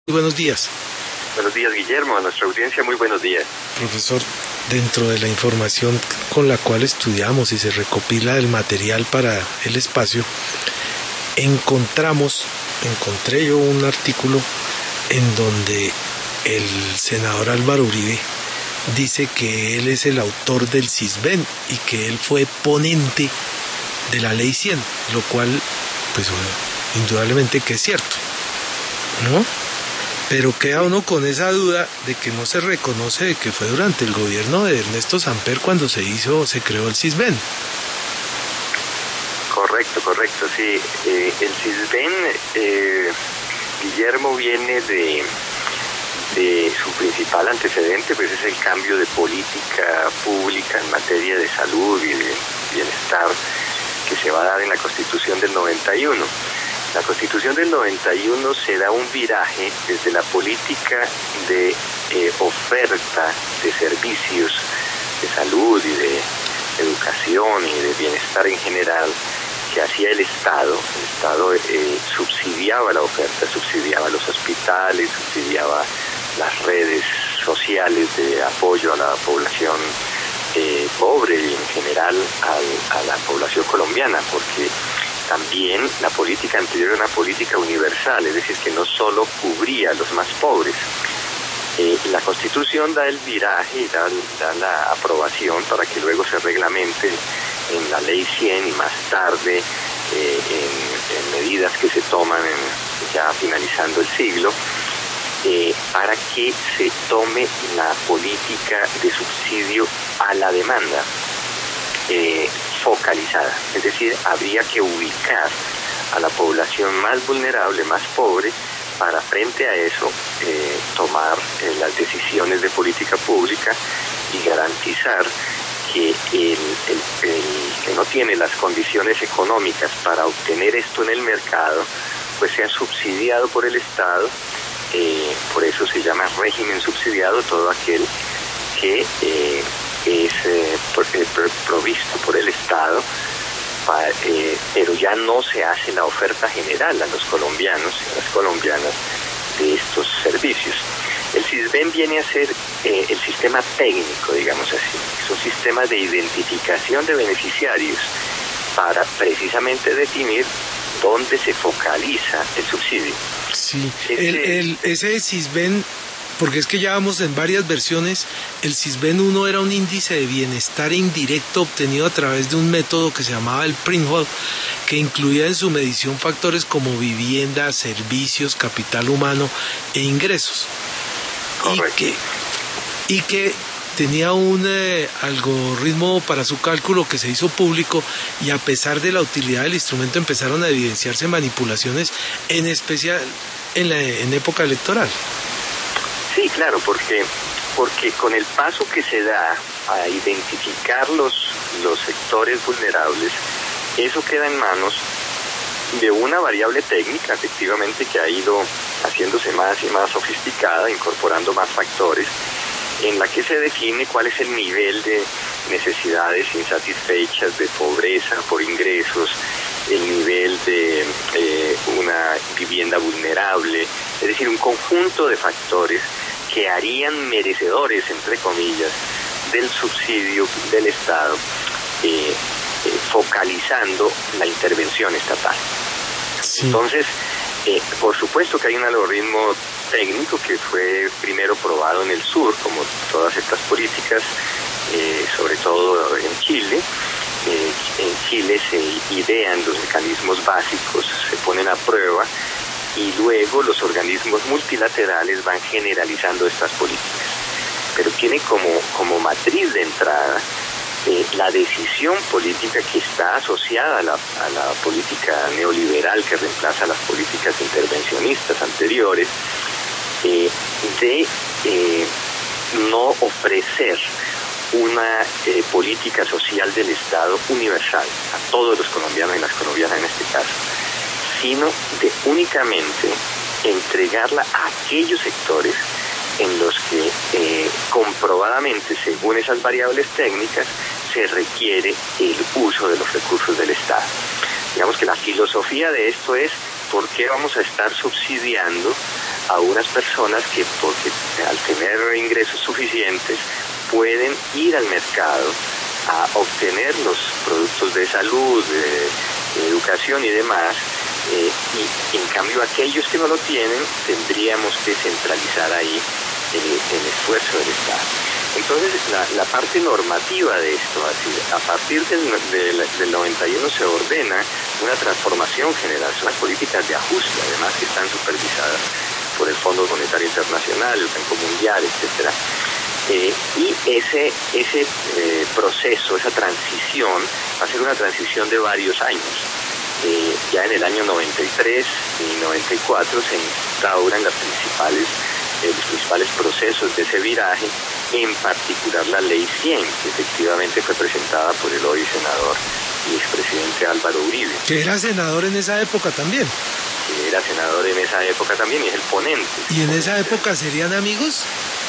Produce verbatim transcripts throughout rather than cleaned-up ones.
Buenos días. Buenos días, Guillermo, a nuestra audiencia muy buenos días. Profesor, dentro de la información con la cual estudiamos y se recopila el material para el espacio, encontramos, encontré yo un artículo en donde el senador Álvaro Uribe dice que él es el autor del CISBEN y que él fue ponente de la ley cien, lo cual, pues, indudablemente que es cierto, ¿no? Pero queda uno con esa duda de que no se reconoce de que fue durante el gobierno de Ernesto Samper cuando se hizo, se creó el CISBEN. Correcto, correcto, sí. Eh, el CISBEN, eh, Guillermo, viene de, de su principal antecedente, pues es el cambio de política pública en materia de salud y de bienestar que se va a dar en la Constitución del noventa y uno. La Constitución del noventa y uno se da un viraje desde la política de eh, oferta de servicios de salud y de educación y de bienestar en general que hacía el Estado. El Estado eh, subsidiaba la oferta, subsidiaba los hospitales, subsidiaba las redes sociales de apoyo a la población eh, pobre y en general al, a la población colombiana, porque también la política anterior era una política universal, es decir, que no solo cubría a los más pobres. Eh, la Constitución da el viraje y da, da la aprobación para que luego se reglamente en la Ley cien y más tarde eh, en, en medidas que se toman en, ya finalizando el siglo, eh, para que se tome la política de subsidio a la demanda. Eh, focalizada, es decir, habría que ubicar a la población más vulnerable, más pobre, para frente a eso eh, tomar eh, las decisiones de política pública y garantizar que el, el, el que no tiene las condiciones económicas para obtener esto en el mercado, pues sea subsidiado por el Estado. Eh, por eso se llama régimen subsidiado todo aquel que eh, es eh, provisto por el Estado, pa, eh, pero ya no se hace la oferta general a los colombianos y a las colombianas de estos servicios. El CISBEN viene a ser eh, el sistema técnico, digamos así, es un sistema de identificación de beneficiarios para precisamente definir dónde se focaliza el subsidio. Sí, ese, el, el, ese CISBEN, porque es que ya vamos en varias versiones. El CISBEN uno era un índice de bienestar indirecto obtenido a través de un método que se llamaba el Prince, que incluía en su medición factores como vivienda, servicios, capital humano e ingresos. Correcto. Y que, y que tenía un eh, algoritmo para su cálculo que se hizo público, y a pesar de la utilidad del instrumento empezaron a evidenciarse manipulaciones, en especial en, la, en época electoral. Sí, claro, porque porque con el paso que se da a identificar los, los sectores vulnerables, eso queda en manos de una variable técnica, efectivamente, que ha ido haciéndose más y más sofisticada, incorporando más factores, en la que se define cuál es el nivel de necesidades insatisfechas, de pobreza por ingresos, el nivel de eh, una vivienda vulnerable, es decir, un conjunto de factores que harían merecedores, entre comillas, del subsidio del Estado, eh, eh, focalizando la intervención estatal. Sí. Entonces, eh, por supuesto que hay un algoritmo técnico que fue primero probado en el sur, como todas estas políticas, eh, sobre todo en Chile. Eh, en Chile se idean los mecanismos básicos, se ponen a prueba y luego los organismos multilaterales van generalizando estas políticas. Pero tiene como, como matriz de entrada eh, la decisión política que está asociada a la, a la política neoliberal que reemplaza las políticas intervencionistas anteriores, eh, de eh, no ofrecer una eh, política social del Estado universal a todos los colombianos y las colombianas en este caso, sino de únicamente entregarla a aquellos sectores en los que eh, comprobadamente, según esas variables técnicas, se requiere el uso de los recursos del Estado. Digamos que la filosofía de esto es: ¿por qué vamos a estar subsidiando a unas personas que, porque al tener ingresos suficientes, pueden ir al mercado a obtener los productos de salud, de, de educación y demás, eh, y en cambio aquellos que no lo tienen tendríamos que centralizar ahí el, el esfuerzo del Estado. Entonces la, la parte normativa de esto, así, a partir del, del, del noventa y uno se ordena una transformación general, son las políticas de ajuste, además que están supervisadas por el Fondo Monetario Internacional, el Banco Mundial, etcétera. Eh, y ese, ese eh, proceso, esa transición, va a ser una transición de varios años. Eh, ya en el año noventa y tres y noventa y cuatro se instauran las principales, eh, los principales procesos de ese viraje, en particular la Ley cien, que efectivamente fue presentada por el hoy senador y expresidente Álvaro Uribe. Que era senador en esa época también. Que era senador en esa época también y es el ponente. ¿Y en esa época serían amigos?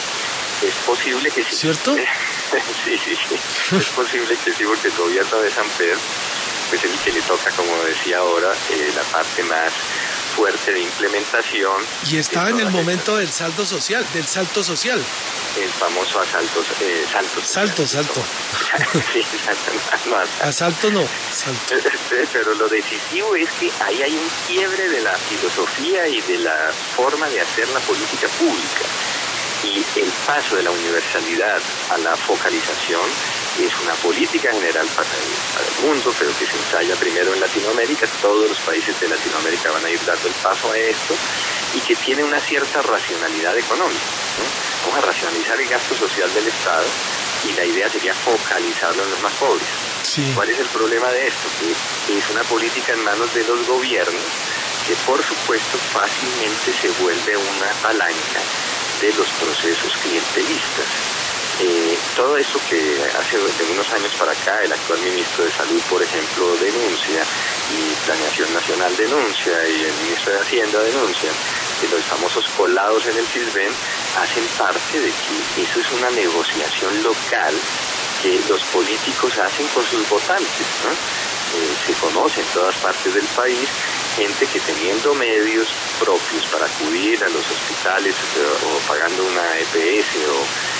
Es posible que sí. ¿Cierto? sí, sí, sí. Es posible que sí, porque el gobierno de Samper, pues es el que le toca, como decía ahora, eh, la parte más fuerte de implementación. Y estaba en el momento del saldo social, del salto social. El famoso asalto, eh, salto. Salto, salto. sí, salto, no, asalto. Asalto no, salto. Pero lo decisivo es que ahí hay un quiebre de la filosofía y de la forma de hacer la política pública. Y el paso de la universalidad a la focalización es una política general para el, para el mundo, pero que se ensaya primero en Latinoamérica. Todos los países de Latinoamérica van a ir dando el paso a esto y que tiene una cierta racionalidad económica, ¿no? Vamos a racionalizar el gasto social del Estado y la idea sería focalizarlo en los más pobres. Sí. ¿Cuál es el problema de esto? Que es una política en manos de los gobiernos que por supuesto fácilmente se vuelve una palanca de los procesos clientelistas. Eh, todo eso que hace de unos años para acá el actual ministro de Salud, por ejemplo, denuncia, y Planeación Nacional denuncia, y el ministro de Hacienda denuncia, que los famosos colados en el CISBEN hacen parte de que eso es una negociación local que los políticos hacen con sus votantes, ¿no? Eh, se conoce en todas partes del país gente que teniendo medios propios para acudir a los hospitales o, o pagando una E P S o,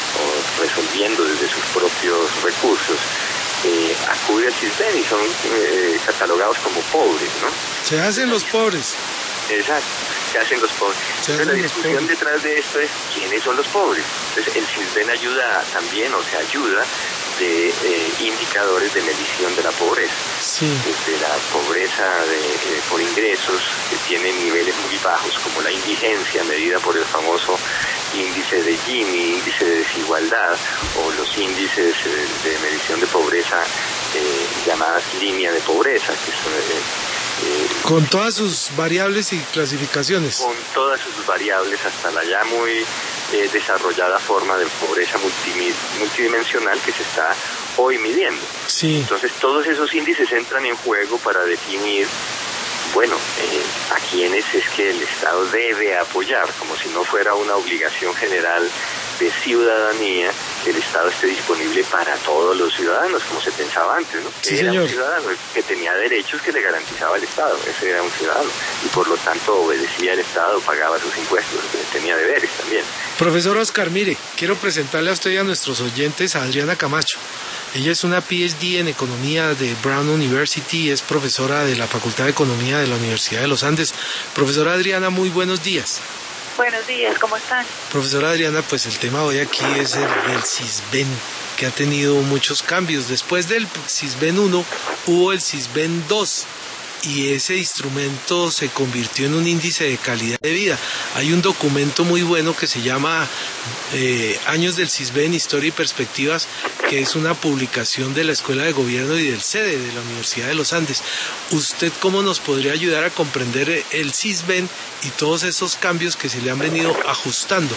o resolviendo desde sus propios recursos, eh, acude al CISBEN y son eh, catalogados como pobres, ¿no? Se hacen los pobres. Exacto, se hacen los pobres. Entonces la discusión detrás de esto es quiénes son los pobres. Entonces el CISBEN ayuda también, o sea, ayuda de eh, indicadores de medición de la pobreza. Sí. Desde la pobreza de, eh, por ingresos, que tiene niveles muy bajos, como la indigencia medida por el famoso índice de Gini, índice de desigualdad, o los índices eh, de medición de pobreza eh, llamadas línea de pobreza, que son... Eh, Eh, con todas sus variables y clasificaciones. Con todas sus variables, hasta la ya muy eh, desarrollada forma de pobreza multidimensional que se está hoy midiendo. Sí. Entonces todos esos índices entran en juego para definir, bueno, eh, a quiénes es que el Estado debe apoyar, como si no fuera una obligación general de ciudadanía que el Estado esté disponible para todos los ciudadanos, como se pensaba antes, ¿no? Sí, era señor. Un ciudadano que tenía derechos que le garantizaba el Estado, ese era un ciudadano, y por lo tanto obedecía al Estado, pagaba sus impuestos, tenía deberes también. Profesor Oscar, mire, quiero presentarle a usted y a nuestros oyentes a Adriana Camacho. Ella es una P H D en Economía de Brown University, es profesora de la Facultad de Economía de la Universidad de los Andes. Profesora Adriana, muy buenos días. Buenos días, ¿cómo están? Profesora Adriana, pues el tema hoy aquí es el del CISBEN, que ha tenido muchos cambios. Después del CISBEN uno hubo el CISBEN dos y ese instrumento se convirtió en un índice de calidad de vida. Hay un documento muy bueno que se llama eh, Años del CISBEN, Historia y Perspectivas, que es una publicación de la Escuela de Gobierno y del SEDE de la Universidad de los Andes. ¿Usted cómo nos podría ayudar a comprender el CISBEN y todos esos cambios que se le han venido ajustando?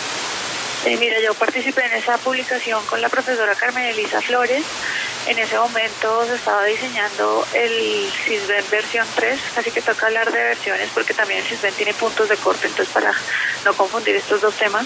Eh, mira, yo participé en esa publicación con la profesora Carmen Elisa Flores. En ese momento se estaba diseñando el CISBEN versión tres, así que toca hablar de versiones porque también el CISBEN tiene puntos de corte, entonces para no confundir estos dos temas.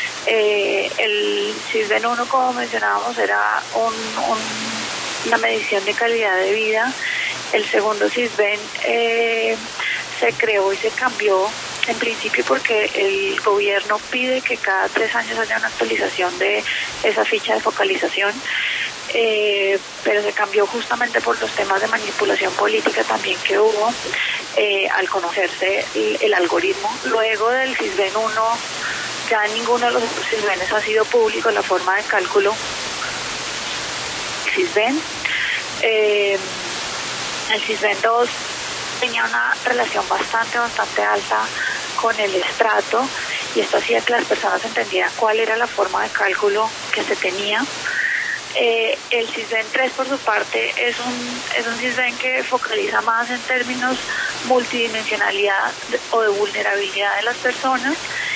Eh, el CISBEN uno, como mencionábamos, era un, un, una medición de calidad de vida. El segundo CISBEN eh, se creó y se cambió En principio porque el gobierno pide que cada tres años haya una actualización de esa ficha de focalización, eh, pero se cambió justamente por los temas de manipulación política también que hubo eh, al conocerse el, el algoritmo. Luego del Sisbén uno, ya ninguno de los Sisbenes ha sido público la forma de cálculo Sisbén. Eh, el Sisbén dos tenía una relación bastante, bastante alta con el estrato, y esto hacía que las personas entendieran cuál era la forma de cálculo que se tenía. Eh, el Sisbén tres, por su parte, es un, es un Sisbén que focaliza más en términos multidimensionalidad o de vulnerabilidad de las personas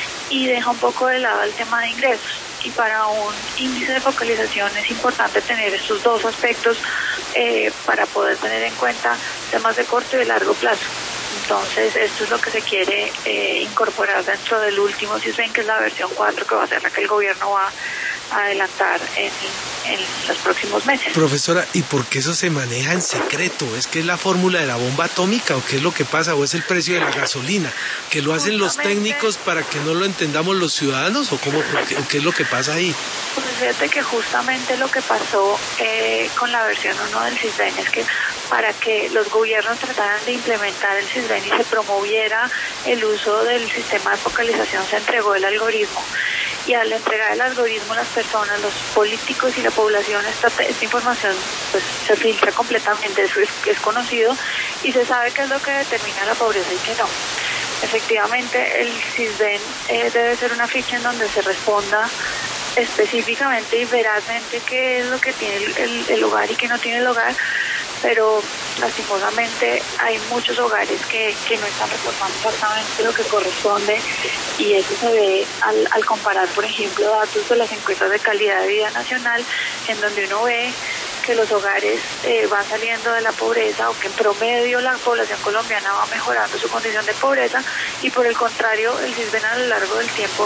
y deja un poco de lado el tema de ingresos. Y para un índice de focalización es importante tener estos dos aspectos eh, para poder tener en cuenta temas de corto y de largo plazo. Entonces, esto es lo que se quiere eh, incorporar dentro del último Sisbén, que es la versión cuatro, que va a ser la que el gobierno va a adelantar en, en los próximos meses. Profesora, ¿y por qué eso se maneja en secreto? ¿Es que es la fórmula de la bomba atómica o qué es lo que pasa? ¿O es el precio de la gasolina? ¿Que lo hacen los técnicos para que no lo entendamos los ciudadanos? ¿O cómo, qué, o qué es lo que pasa ahí? Pues fíjate que justamente lo que pasó eh, con la versión uno del Sisbén es que para que los gobiernos trataran de implementar el Sisbén y se promoviera el uso del sistema de focalización, se entregó el algoritmo. Y al entregar el algoritmo, las personas, los políticos y la población, esta, esta información pues se filtra completamente, eso es, es conocido y se sabe qué es lo que determina la pobreza y qué no. Efectivamente, el Sisbén eh, debe ser una ficha en donde se responda específicamente y verazmente qué es lo que tiene el, el, el hogar y qué no tiene el hogar, pero lastimosamente hay muchos hogares que, que no están reportando exactamente lo que corresponde, y eso se ve al, al comparar, por ejemplo, datos de las encuestas de calidad de vida nacional, en donde uno ve que los hogares eh, van saliendo de la pobreza, o que en promedio la población colombiana va mejorando su condición de pobreza, y por el contrario, el Sisbén a lo largo del tiempo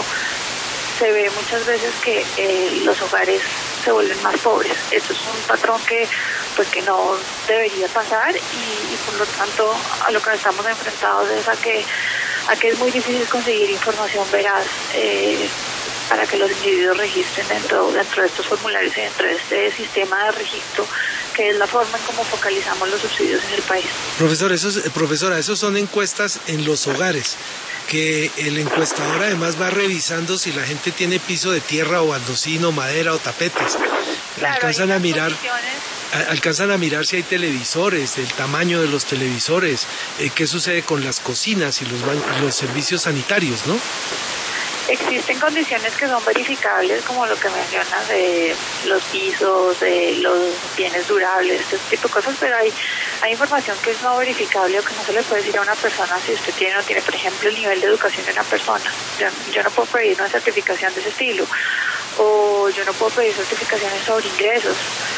se ve muchas veces que eh, los hogares se vuelven más pobres. Esto es un patrón que pues que no debería pasar, y, y por lo tanto a lo que estamos enfrentados es a que a que es muy difícil conseguir información veraz eh, para que los individuos registren dentro dentro de estos formularios y dentro de este sistema de registro, que es la forma en cómo focalizamos los subsidios en el país. Profesor, esos, profesora, esos son encuestas en los hogares, que el encuestador además va revisando si la gente tiene piso de tierra o baldocino, madera o tapetes. Claro, alcanzan a mirar condiciones. alcanzan a mirar si hay televisores, el tamaño de los televisores, eh, qué sucede con las cocinas y los ba- los servicios sanitarios, ¿no? Existen condiciones que son verificables, como lo que mencionas de los pisos, de los bienes durables, este tipo de cosas, pero hay, hay información que es no verificable o que no se le puede decir a una persona si usted tiene o no tiene, por ejemplo, el nivel de educación de una persona. Yo, yo no puedo pedir una certificación de ese estilo, o yo no puedo pedir certificaciones sobre ingresos,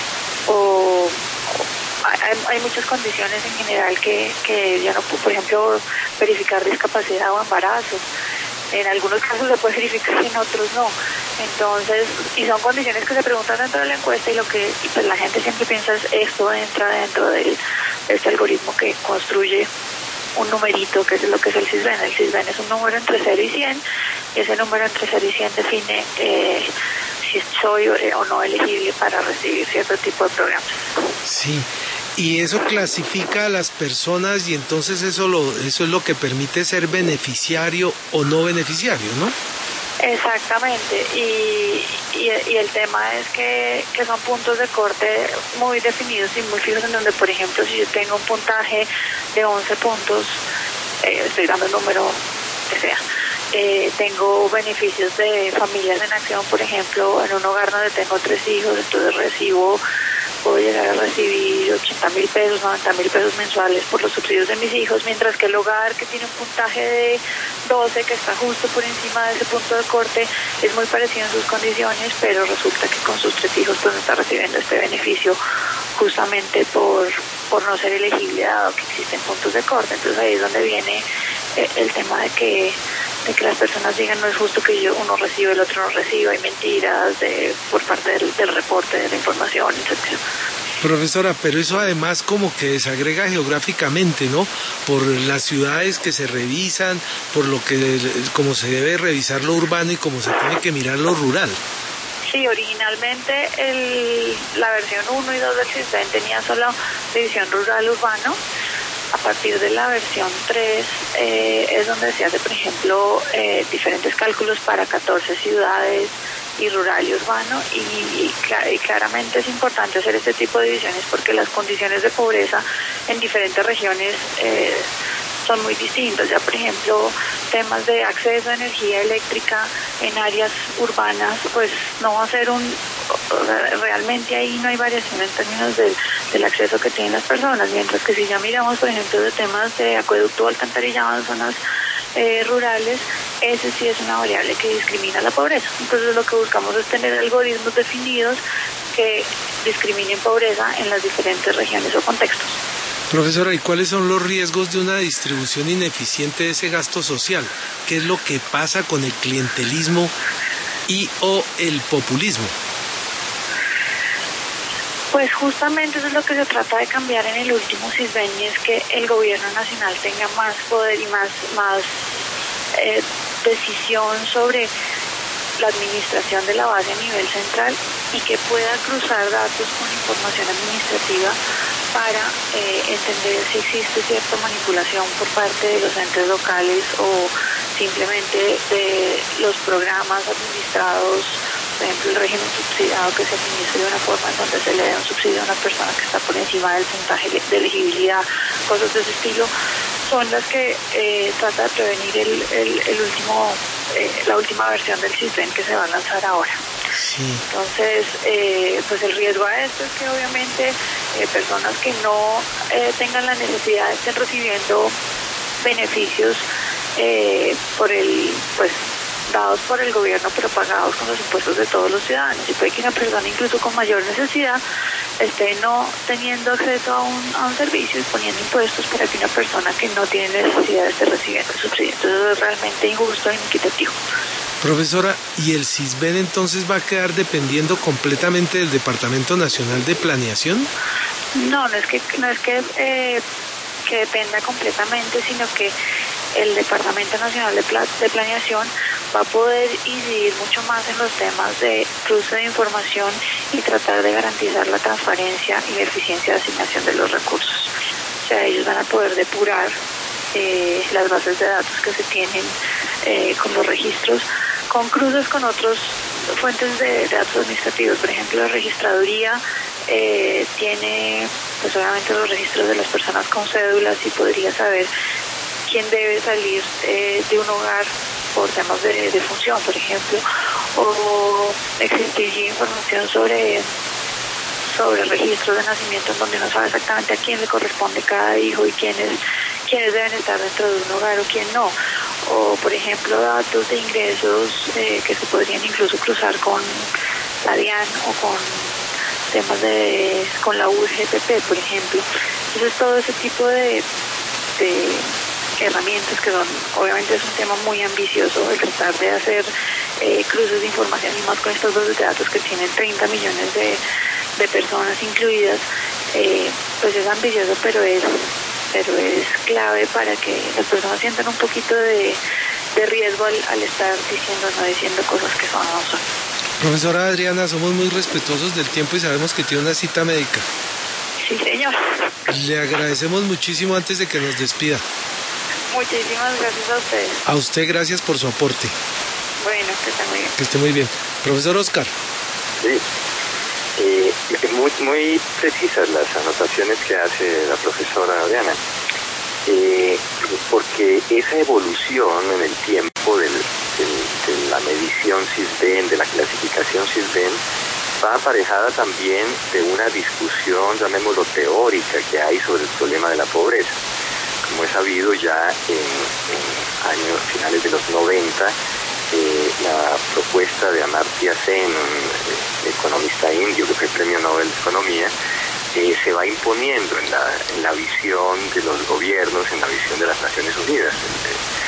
o... Hay, hay muchas condiciones en general que, que yo no puedo, por ejemplo, verificar discapacidad o embarazo. En algunos casos se puede verificar y en otros no. Entonces, y son condiciones que se preguntan dentro de la encuesta, y lo que y pues la gente siempre piensa es esto entra dentro de este algoritmo que construye un numerito, que es lo que es el Sisbén. El Sisbén es un número entre cero y cien, y ese número entre cero y cien define eh, si soy o no elegible para recibir cierto tipo de programas. Sí. Y eso clasifica a las personas, y entonces eso lo eso es lo que permite ser beneficiario o no beneficiario, ¿no? Exactamente, y, y, y el tema es que, que son puntos de corte muy definidos y muy fijos, en donde, por ejemplo, si yo tengo un puntaje de once puntos, eh, estoy dando el número que sea, eh, tengo beneficios de familias en acción, por ejemplo, en un hogar donde tengo tres hijos, entonces recibo... puedo llegar a recibir ochenta mil pesos, noventa mil pesos mensuales por los subsidios de mis hijos, mientras que el hogar que tiene un puntaje de doce, que está justo por encima de ese punto de corte, es muy parecido en sus condiciones, pero resulta que con sus tres hijos pues no está recibiendo este beneficio justamente por, por no ser elegible, dado que existen puntos de corte. Entonces ahí es donde viene eh, el tema de que de que las personas digan no es justo que yo uno reciba, el otro no reciba, hay mentiras de, por parte del, del reporte de la información, etcétera. Profesora, pero eso además como que desagrega geográficamente, ¿no? Por las ciudades que se revisan, por lo que, como se debe revisar lo urbano y como se tiene que mirar lo rural. Sí, originalmente el, la versión uno y dos del CISBEN tenía solo división rural-urbano. A partir de la versión tres eh, es donde se hace, por ejemplo, eh, diferentes cálculos para catorce ciudades y rural y urbano, y, y, y claramente es importante hacer este tipo de divisiones porque las condiciones de pobreza en diferentes regiones eh, son muy distintas. Ya, por ejemplo, temas de acceso a energía eléctrica en áreas urbanas, pues no va a ser un... realmente ahí no hay variación en términos del, del acceso que tienen las personas, mientras que si ya miramos, por ejemplo, de temas de acueducto o alcantarillado en zonas eh, rurales, ese sí es una variable que discrimina la pobreza. Entonces lo que buscamos es tener algoritmos definidos que discriminen pobreza en las diferentes regiones o contextos. Profesora, ¿y cuáles son los riesgos de una distribución ineficiente de ese gasto social? ¿Qué es lo que pasa con el clientelismo y o el populismo? Pues justamente eso es lo que se trata de cambiar en el último CISBEN, y es que el gobierno nacional tenga más poder y más, más eh, decisión sobre la administración de la base a nivel central y que pueda cruzar datos con información administrativa para eh, entender si existe cierta manipulación por parte de los entes locales o simplemente de los programas administrados. Por ejemplo, el régimen subsidiado que se administra de una forma en donde se le da un subsidio a una persona que está por encima del puntaje de elegibilidad, cosas de ese estilo, son las que eh, trata de prevenir el, el, el último, eh, la última versión del CISBEN que se va a lanzar ahora. Sí. Entonces, eh, pues el riesgo a esto es que obviamente eh, personas que no eh, tengan la necesidad estén recibiendo beneficios eh, por el, pues, dados por el gobierno, pero pagados con los impuestos de todos los ciudadanos. Y puede que una persona incluso con mayor necesidad esté no teniendo acceso a un, a un servicio y poniendo impuestos para que una persona que no tiene necesidad esté recibiendo el subsidio. Entonces es realmente injusto e inequitativo. Profesora, ¿y el CISBEN entonces va a quedar dependiendo completamente del Departamento Nacional de Planeación? No, no es que no es que, eh, que dependa completamente, sino que el Departamento Nacional de, Pla- de Planeación va a poder incidir mucho más en los temas de cruce de información y tratar de garantizar la transparencia y la eficiencia de asignación de los recursos. O sea, ellos van a poder depurar eh, las bases de datos que se tienen eh, con los registros, con cruces con otras fuentes de, de datos administrativos. Por ejemplo, la registraduría eh, tiene pues obviamente los registros de las personas con cédulas y podría saber quién debe salir eh, de un hogar por temas de, de función, por ejemplo, o existir información sobre sobre registros de nacimiento en donde no sabe exactamente a quién le corresponde cada hijo y quiénes quiénes deben estar dentro de un hogar o quién no, o por ejemplo datos de ingresos eh, que se podrían incluso cruzar con la DIAN o con temas de con la U G P P, por ejemplo. Entonces todo ese tipo de, de herramientas que son, obviamente es un tema muy ambicioso el tratar de hacer eh, cruces de información y más con estos bases de datos que tienen treinta millones de, de personas incluidas, eh, pues es ambicioso, pero es pero es clave para que las personas sientan un poquito de, de riesgo al, al estar diciendo no diciendo cosas que son o no son. Profesora Adriana, somos muy respetuosos del tiempo y sabemos que tiene una cita médica. Sí, señor. Le agradecemos muchísimo antes de que nos despida. Muchísimas gracias a ustedes. A usted gracias por su aporte. Bueno, que esté muy bien. Que esté muy bien. Profesor Oscar. Sí, eh, muy, muy precisas las anotaciones que hace la profesora Adriana, eh, porque esa evolución en el tiempo del, del, de la medición CISBEN, de la clasificación CISBEN, va aparejada también de una discusión, llamémoslo teórica, que hay sobre el problema de la pobreza. Como es sabido, ya en, en años finales de los noventa, eh, la propuesta de Amartya Sen, un eh, economista indio que fue premio Nobel de Economía, eh, se va imponiendo en la, en la visión de los gobiernos, en la visión de las Naciones Unidas. La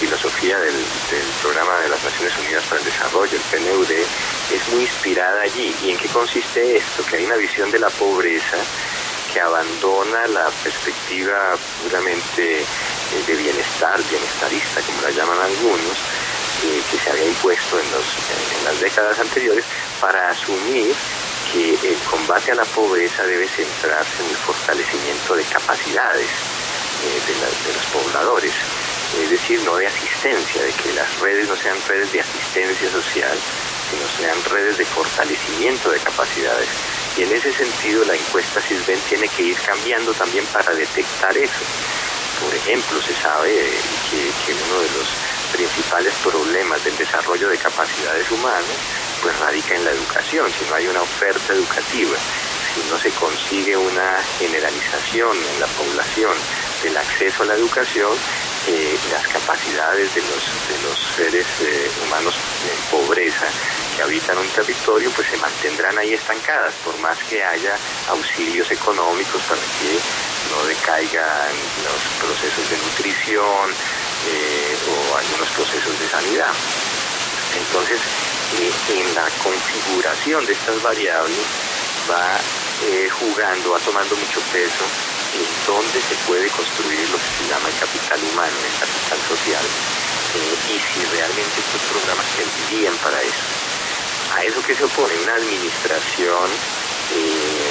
filosofía del, del Programa de las Naciones Unidas para el Desarrollo, el P N U D, es muy inspirada allí. ¿Y en qué consiste esto? Que hay una visión de la pobreza que abandona la perspectiva puramente eh, de bienestar, bienestarista, como la llaman algunos, eh, que se había impuesto en, los, en, en las décadas anteriores, para asumir que el combate a la pobreza debe centrarse en el fortalecimiento de capacidades eh, de, la, de los pobladores, es decir, no de asistencia, de que las redes no sean redes de asistencia social, sino sean redes de fortalecimiento de capacidades. Y en ese sentido la encuesta Sisbén tiene que ir cambiando también para detectar eso. Por ejemplo, se sabe que, que uno de los principales problemas del desarrollo de capacidades humanas pues radica en la educación. Si no hay una oferta educativa, si no se consigue una generalización en la población del acceso a la educación, eh, las capacidades de los, de los seres eh, humanos en pobreza que habitan un territorio pues se mantendrán ahí estancadas, por más que haya auxilios económicos para que no decaigan los procesos de nutrición eh, o algunos procesos de sanidad. Entonces, eh, en la configuración de estas variables va eh, jugando, va tomando mucho peso en dónde se puede construir lo que se llama el capital humano, el capital social, eh, y si realmente estos programas servirían para eso. A eso que se opone una administración eh,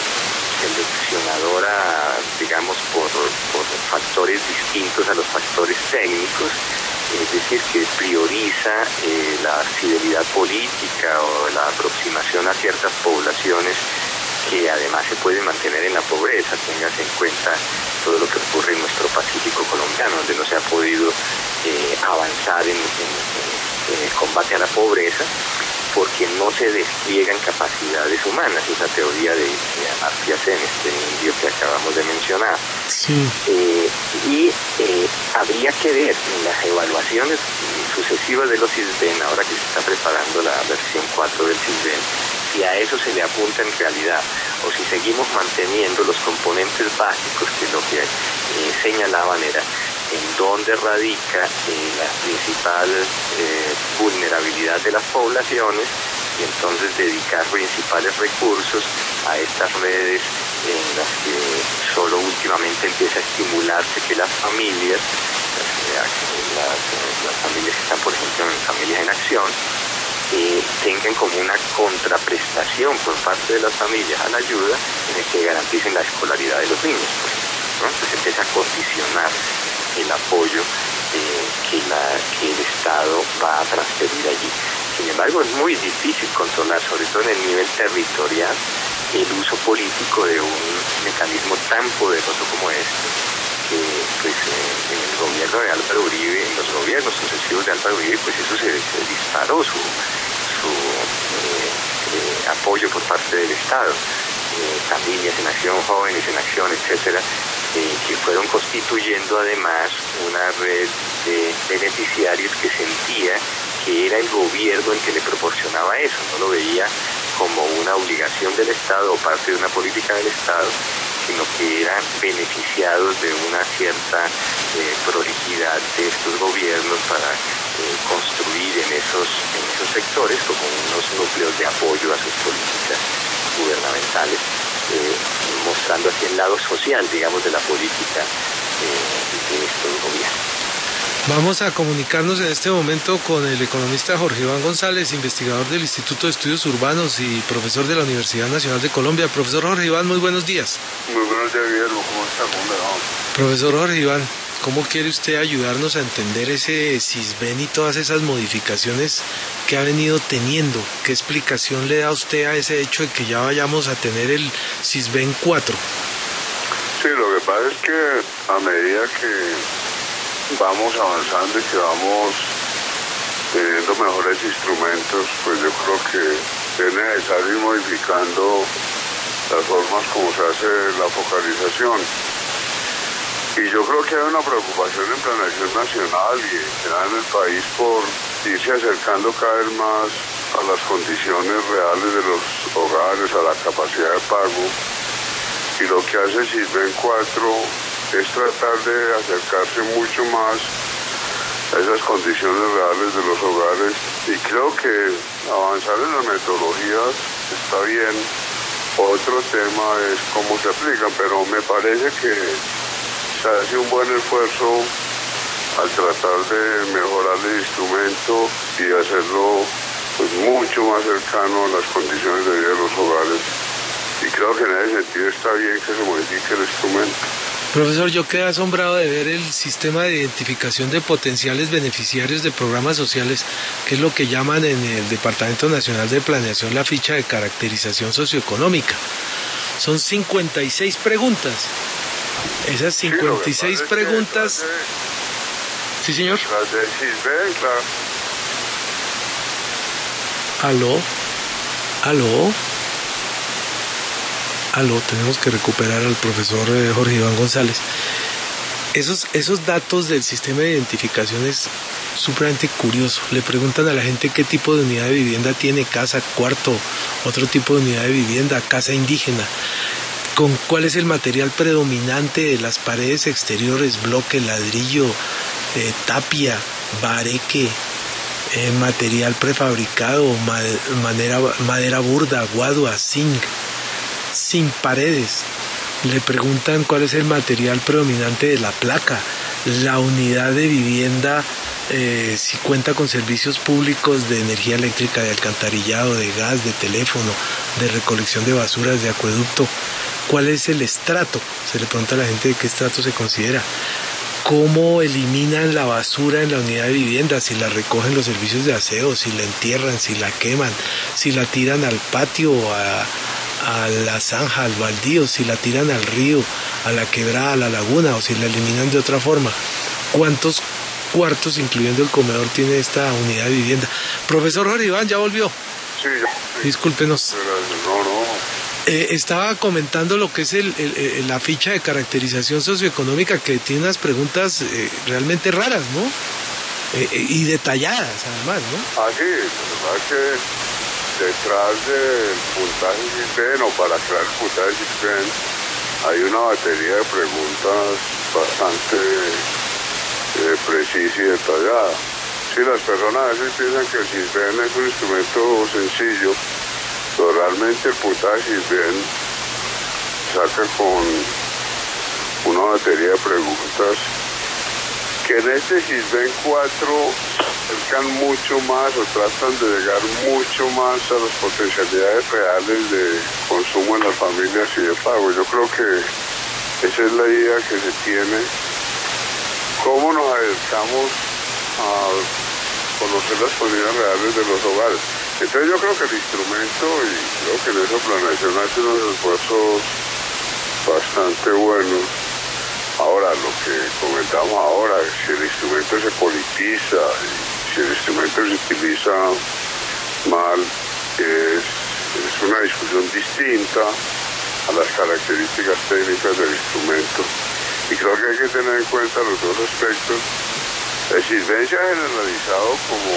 seleccionadora, digamos, por, por factores distintos a los factores técnicos, es decir, que prioriza eh, la fidelidad política o la aproximación a ciertas poblaciones que además se pueden mantener en la pobreza. Téngase en cuenta todo lo que ocurre en nuestro Pacífico colombiano, donde no se ha podido eh, avanzar en, en, en el combate a la pobreza, porque no se despliegan capacidades humanas, esa teoría de, de Amartya Sen, este indio que acabamos de mencionar. Sí. Eh, y eh, habría que ver en las evaluaciones sucesivas de los Sisbén, ahora que se está preparando la versión cuatro del Sisbén, si a eso se le apunta en realidad, o si seguimos manteniendo los componentes básicos que lo que eh, señalaban era en dónde radica eh, la principal eh, vulnerabilidad de las poblaciones, y entonces dedicar principales recursos a estas redes en las que solo últimamente empieza a estimularse que las familias, las, las, las familias que están, por ejemplo, en Familias en Acción, eh, tengan como una contraprestación por parte de las familias a la ayuda en el que garanticen la escolaridad de los niños, por ejemplo, ¿no? Entonces empieza a condicionar el apoyo eh, que, la, que el Estado va a transferir allí. Sin embargo, es muy difícil controlar, sobre todo en el nivel territorial, el uso político de un mecanismo tan poderoso como este, que pues eh, en el gobierno de Álvaro Uribe, en los gobiernos sucesivos de Álvaro Uribe, pues eso se, se disparó su, su eh, eh, apoyo por parte del Estado. Eh, familias en acción, jóvenes en acción, etcétera, eh, que fueron constituyendo además una red de beneficiarios que sentía que era el gobierno el que le proporcionaba eso, no lo veía como una obligación del Estado o parte de una política del Estado, sino que eran beneficiados de una cierta eh, prolijidad de estos gobiernos para eh, construir en esos, en esos sectores como unos núcleos de apoyo a sus políticas gubernamentales, eh, mostrando así el lado social, digamos, de la política eh, de estos gobiernos. Vamos a comunicarnos en este momento con el economista Jorge Iván González, investigador del Instituto de Estudios Urbanos y profesor de la Universidad Nacional de Colombia. Profesor Jorge Iván, muy buenos días. Muy buenos días, Guillermo. ¿Cómo está? ¿Cómo le va? Profesor Jorge Iván, ¿cómo quiere usted ayudarnos a entender ese Sisbén y todas esas modificaciones que ha venido teniendo? ¿Qué explicación le da usted a ese hecho de que ya vayamos a tener el Sisbén cuatro? Sí, lo que pasa es que a medida que vamos avanzando y que vamos teniendo mejores instrumentos, pues yo creo que es necesario ir modificando las formas como se hace la focalización. Y yo creo que hay una preocupación en planeación nacional y en general en el país por irse acercando cada vez más a las condiciones reales de los hogares, a la capacidad de pago. Y lo que hace Sisbén cuatro es tratar de acercarse mucho más esas condiciones reales de los hogares, y creo que avanzar en las metodologías está bien. Otro tema es cómo se aplican, pero me parece que se hace un buen esfuerzo al tratar de mejorar el instrumento y hacerlo pues mucho más cercano a las condiciones de vida de los hogares. Y creo que en ese sentido está bien que se modifique el instrumento. Profesor, yo quedé asombrado de ver el sistema de identificación de potenciales beneficiarios de programas sociales, que es lo que llaman en el Departamento Nacional de Planeación la ficha de caracterización socioeconómica. Son cincuenta y seis preguntas. Esas cincuenta y seis sí, preguntas... De, sí, señor. Las de Cisben, claro. Aló, aló. Aló, tenemos que recuperar al profesor Jorge Iván González. Esos, esos datos del sistema de identificación es supremamente curioso. Le preguntan a la gente qué tipo de unidad de vivienda tiene, casa, cuarto, otro tipo de unidad de vivienda, casa indígena, con cuál es el material predominante de las paredes exteriores, bloque, ladrillo, eh, tapia, bareque, eh, material prefabricado, madera, madera burda, guadua, zinc, sin paredes. Le preguntan cuál es el material predominante de la placa, la unidad de vivienda, eh, si cuenta con servicios públicos de energía eléctrica, de alcantarillado, de gas, de teléfono, de recolección de basuras, de acueducto. ¿Cuál es el estrato? Se le pregunta a la gente de qué estrato se considera. ¿Cómo eliminan la basura en la unidad de vivienda? Si la recogen los servicios de aseo, si la entierran, si la queman, si la tiran al patio, a... a la zanja, al baldío, si la tiran al río, a la quebrada, a la laguna, o si la eliminan de otra forma. ¿Cuántos cuartos, incluyendo el comedor, tiene esta unidad de vivienda? Profesor Jorge Iván, ¿ya volvió? Sí, ya. Sí. Discúlpenos. No, no. Eh, estaba comentando lo que es el, el, el, la ficha de caracterización socioeconómica, que tiene unas preguntas eh, realmente raras, ¿no? Eh, eh, y detalladas, además, ¿no? Ah, sí, la verdad que detrás del puntaje Cisben, o para crear el puntaje Cisben, hay una batería de preguntas bastante eh, precisa y detallada. Sí, las personas a veces piensan que el Cisben es un instrumento sencillo, pero realmente el puntaje Cisben saca con una batería de preguntas que en este Cisben cuatro acercan mucho más o tratan de llegar mucho más a las potencialidades reales de consumo en las familias y de pago. Yo creo que esa es la idea que se tiene. ¿Cómo nos acercamos a conocer las condiciones reales de los hogares? Entonces yo creo que el instrumento, y creo que en esa planeación hace unos esfuerzos bastante buenos. Ahora, lo que comentamos ahora, si el instrumento se politiza, si el instrumento se utiliza mal, es, es una discusión distinta a las características técnicas del instrumento. Y creo que hay que tener en cuenta los dos aspectos. El Cisben se ha generalizado como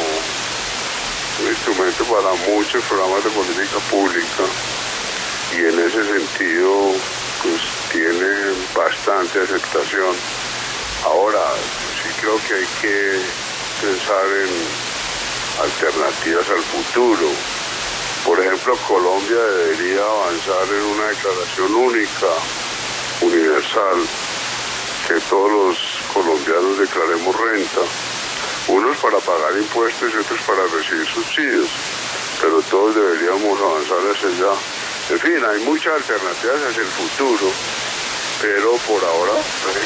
un instrumento para muchos programas de política pública, y en ese sentido pues tiene bastante aceptación. Ahora, sí creo que hay que pensar en alternativas al futuro. Por ejemplo, Colombia debería avanzar en una declaración única, universal, que todos los colombianos declaremos renta, unos para pagar impuestos y otros para recibir subsidios, pero todos deberíamos avanzar hacia allá. En fin, hay muchas alternativas hacia el futuro, pero por ahora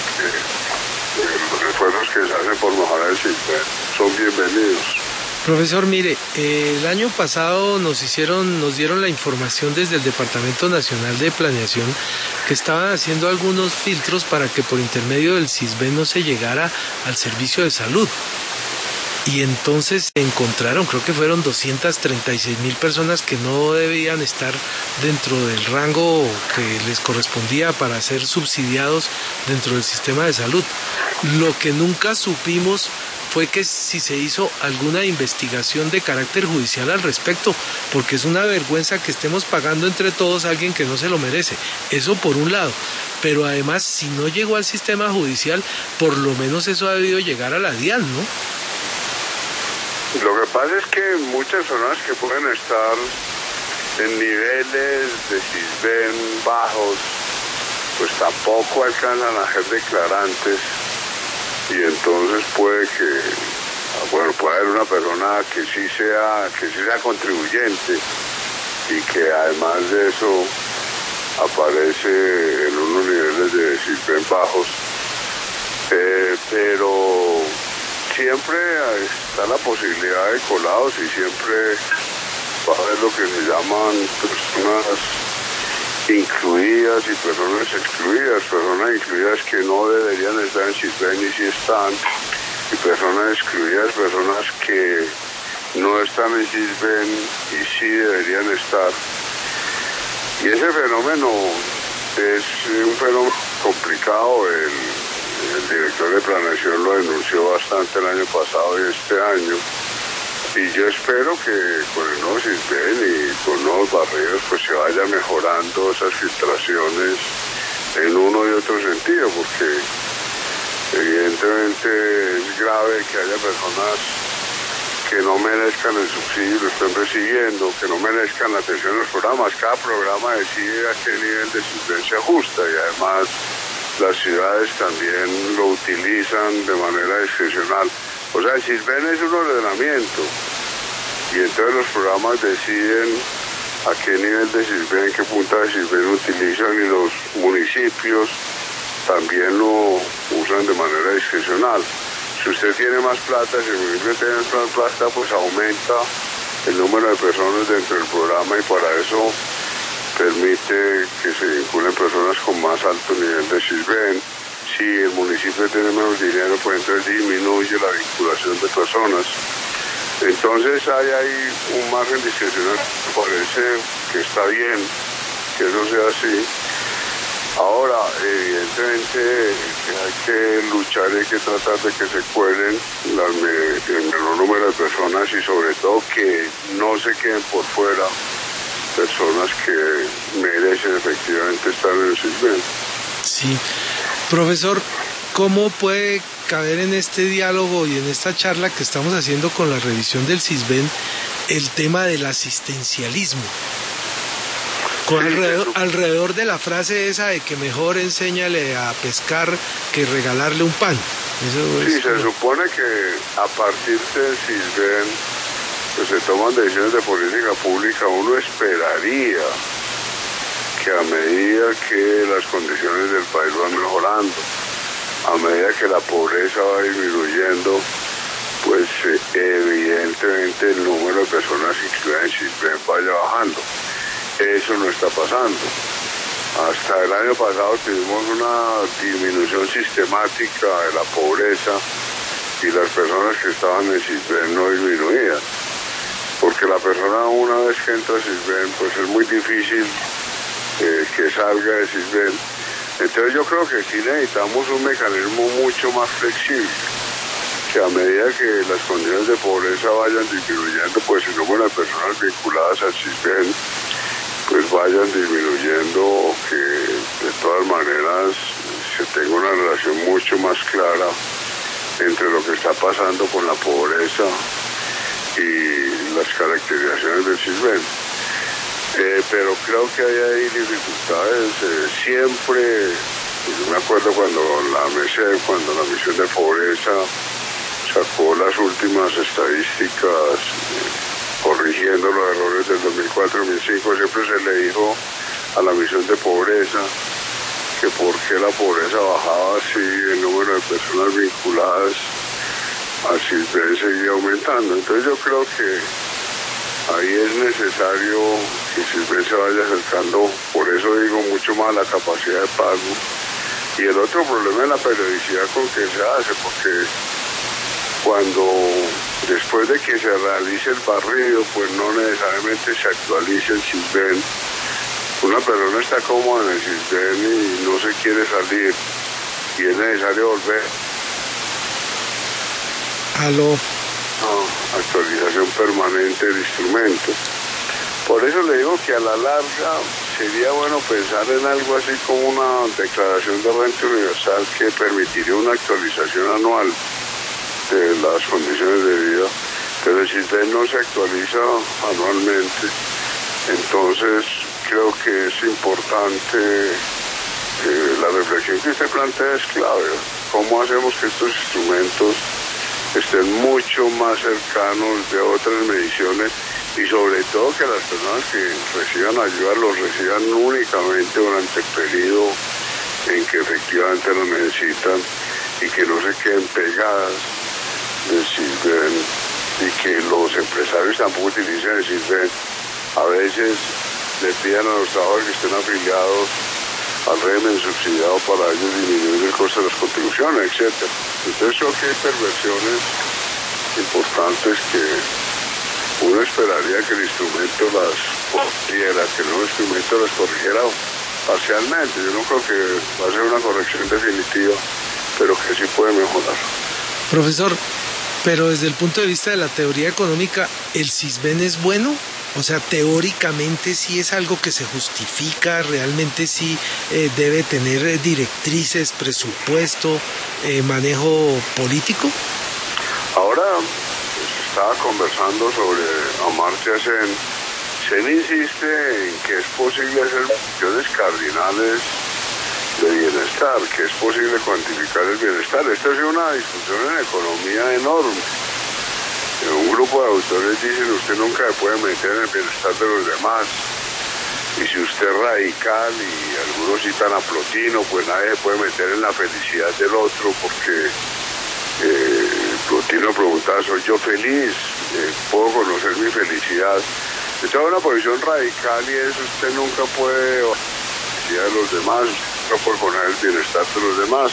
eh, los esfuerzos que se hacen por mejorar el sistema son bienvenidos. Profesor, mire, eh, el año pasado nos hicieron, nos dieron la información desde el Departamento Nacional de Planeación que estaban haciendo algunos filtros para que por intermedio del Cisben no se llegara al servicio de salud. Y entonces encontraron, creo que fueron doscientas treinta y seis mil personas que no debían estar dentro del rango que les correspondía para ser subsidiados dentro del sistema de salud. Lo que nunca supimos fue que si se hizo alguna investigación de carácter judicial al respecto, porque es una vergüenza que estemos pagando entre todos a alguien que no se lo merece. Eso por un lado. Pero además, si no llegó al sistema judicial, por lo menos eso ha debido llegar a la DIAN, ¿no? Lo que pasa es que muchas personas que pueden estar en niveles de CISBEN bajos, pues tampoco alcanzan a ser declarantes, y entonces puede que, bueno, puede haber una persona que sí sea, que sí sea contribuyente y que además de eso aparece en unos niveles de CISBEN bajos, eh, pero siempre está la posibilidad de colados y siempre va a haber lo que se llaman personas incluidas y personas excluidas, personas incluidas que no deberían estar en CISBEN y sí están, y personas excluidas, personas que no están en CISBEN y sí deberían estar. Y ese fenómeno es un fenómeno complicado. El, el director de planeación lo denunció bastante el año pasado y este año. Y yo espero que con el nuevo CISBEN y con nuevos barridos pues se vaya mejorando esas filtraciones en uno y otro sentido, porque evidentemente es grave que haya personas que no merezcan el subsidio y lo estén recibiendo, que no merezcan la atención en los programas. Cada programa decide a qué nivel de CISBEN se ajusta, y además las ciudades también lo utilizan de manera discrecional. O sea, el CISBEN es un ordenamiento, y entonces los programas deciden a qué nivel de CISBEN, qué punta de CISBEN utilizan, y los municipios también lo usan de manera discrecional. Si usted tiene más plata, si el municipio tiene más plata, pues aumenta el número de personas dentro del programa, y para eso permite que se vinculen personas con más alto nivel de CISBEN. Si el municipio tiene menos dinero, pues entonces disminuye la vinculación de personas. Entonces hay ahí un margen discrecional. Parece que está bien que eso sea así. Ahora, evidentemente, hay que luchar y hay que tratar de que se cuelen las, el menor número de personas, y sobre todo que no se queden por fuera personas que merecen efectivamente estar en el CISBEN. Sí. Profesor, ¿cómo puede caber en este diálogo y en esta charla que estamos haciendo con la revisión del CISBEN el tema del asistencialismo? Con alrededor, alrededor de la frase esa de que mejor enséñale a pescar que regalarle un pan. Eso sí, es... se supone que a partir del CISBEN pues se toman decisiones de política pública. Uno esperaría que a medida que las condiciones del país van mejorando, a medida que la pobreza va disminuyendo, pues eh, evidentemente el número de personas incluidas en CISBEN vaya bajando. Eso no está pasando. Hasta el año pasado tuvimos una disminución sistemática de la pobreza, y las personas que estaban en CISBEN no disminuían, porque la persona, una vez que entra a CISBEN, pues es muy difícil eh, que salga de CISBEN. Entonces yo creo que aquí necesitamos un mecanismo mucho más flexible, que a medida que las condiciones de pobreza vayan disminuyendo, pues el número de personas vinculadas al CISBEN pues vayan disminuyendo, que de todas maneras se tenga una relación mucho más clara entre lo que está pasando con la pobreza y las caracterizaciones del CISBEN. Eh, pero creo que hay ahí dificultades. Eh, siempre, yo me acuerdo cuando la M S E, cuando la Misión de Pobreza sacó las últimas estadísticas, eh, corrigiendo los errores del dos mil cuatro dos mil cinco, siempre se le dijo a la Misión de Pobreza que por qué la pobreza bajaba si el número de personas vinculadas al CISBEN seguía aumentando. Entonces yo creo que ahí es necesario que el CISBEN se vaya acercando, por eso digo, mucho más la capacidad de pago. Y el otro problema es la periodicidad con que se hace, porque cuando después de que se realice el barrido, pues no necesariamente se actualice el CISBEN. Una persona está cómoda en el CISBEN y no se quiere salir, y es necesario volver. Aló. No, actualización permanente del instrumento. Por eso le digo que a la larga sería bueno pensar en algo así como una declaración de renta universal que permitiría una actualización anual de las condiciones de vida, pero el SISBEN no se actualiza anualmente. Entonces creo que es importante, eh, la reflexión que usted plantea es clave. ¿Cómo hacemos que estos instrumentos estén mucho más cercanos de otras mediciones? Y sobre todo que las personas que reciban ayuda los reciban únicamente durante el periodo en que efectivamente lo necesitan y que no se queden pegadas del SISBEN y que los empresarios tampoco utilicen el SISBEN. A veces le pidan a los trabajadores que estén afiliados al régimen subsidiado para ellos disminuir el costo de las contribuciones, etcétera. Entonces creo que hay perversiones importantes que uno esperaría que el instrumento las corrigiera, que el nuevo instrumento las corrigiera parcialmente. Yo no creo que va a ser una corrección definitiva, pero que sí puede mejorar. Profesor, pero desde el punto de vista de la teoría económica, ¿el SISBEN es bueno? O sea, teóricamente sí es algo que se justifica, realmente sí eh, debe tener directrices, presupuesto, eh, manejo político. Ahora estaba conversando sobre Amartya Sen. Sen insiste en que es posible hacer mediciones cardinales de bienestar, que es posible cuantificar el bienestar. Esta es una discusión en economía enorme. Un grupo de autores dicen usted nunca se puede meter en el bienestar de los demás. Y si usted es radical, y algunos citan a Plotino, pues nadie se puede meter en la felicidad del otro, porque eh, Plotino preguntaba, ¿soy yo feliz? Eh, ¿Puedo conocer mi felicidad? Esta es una posición radical y es usted nunca puede la felicidad de los demás, usted no puede conocer el bienestar de los demás.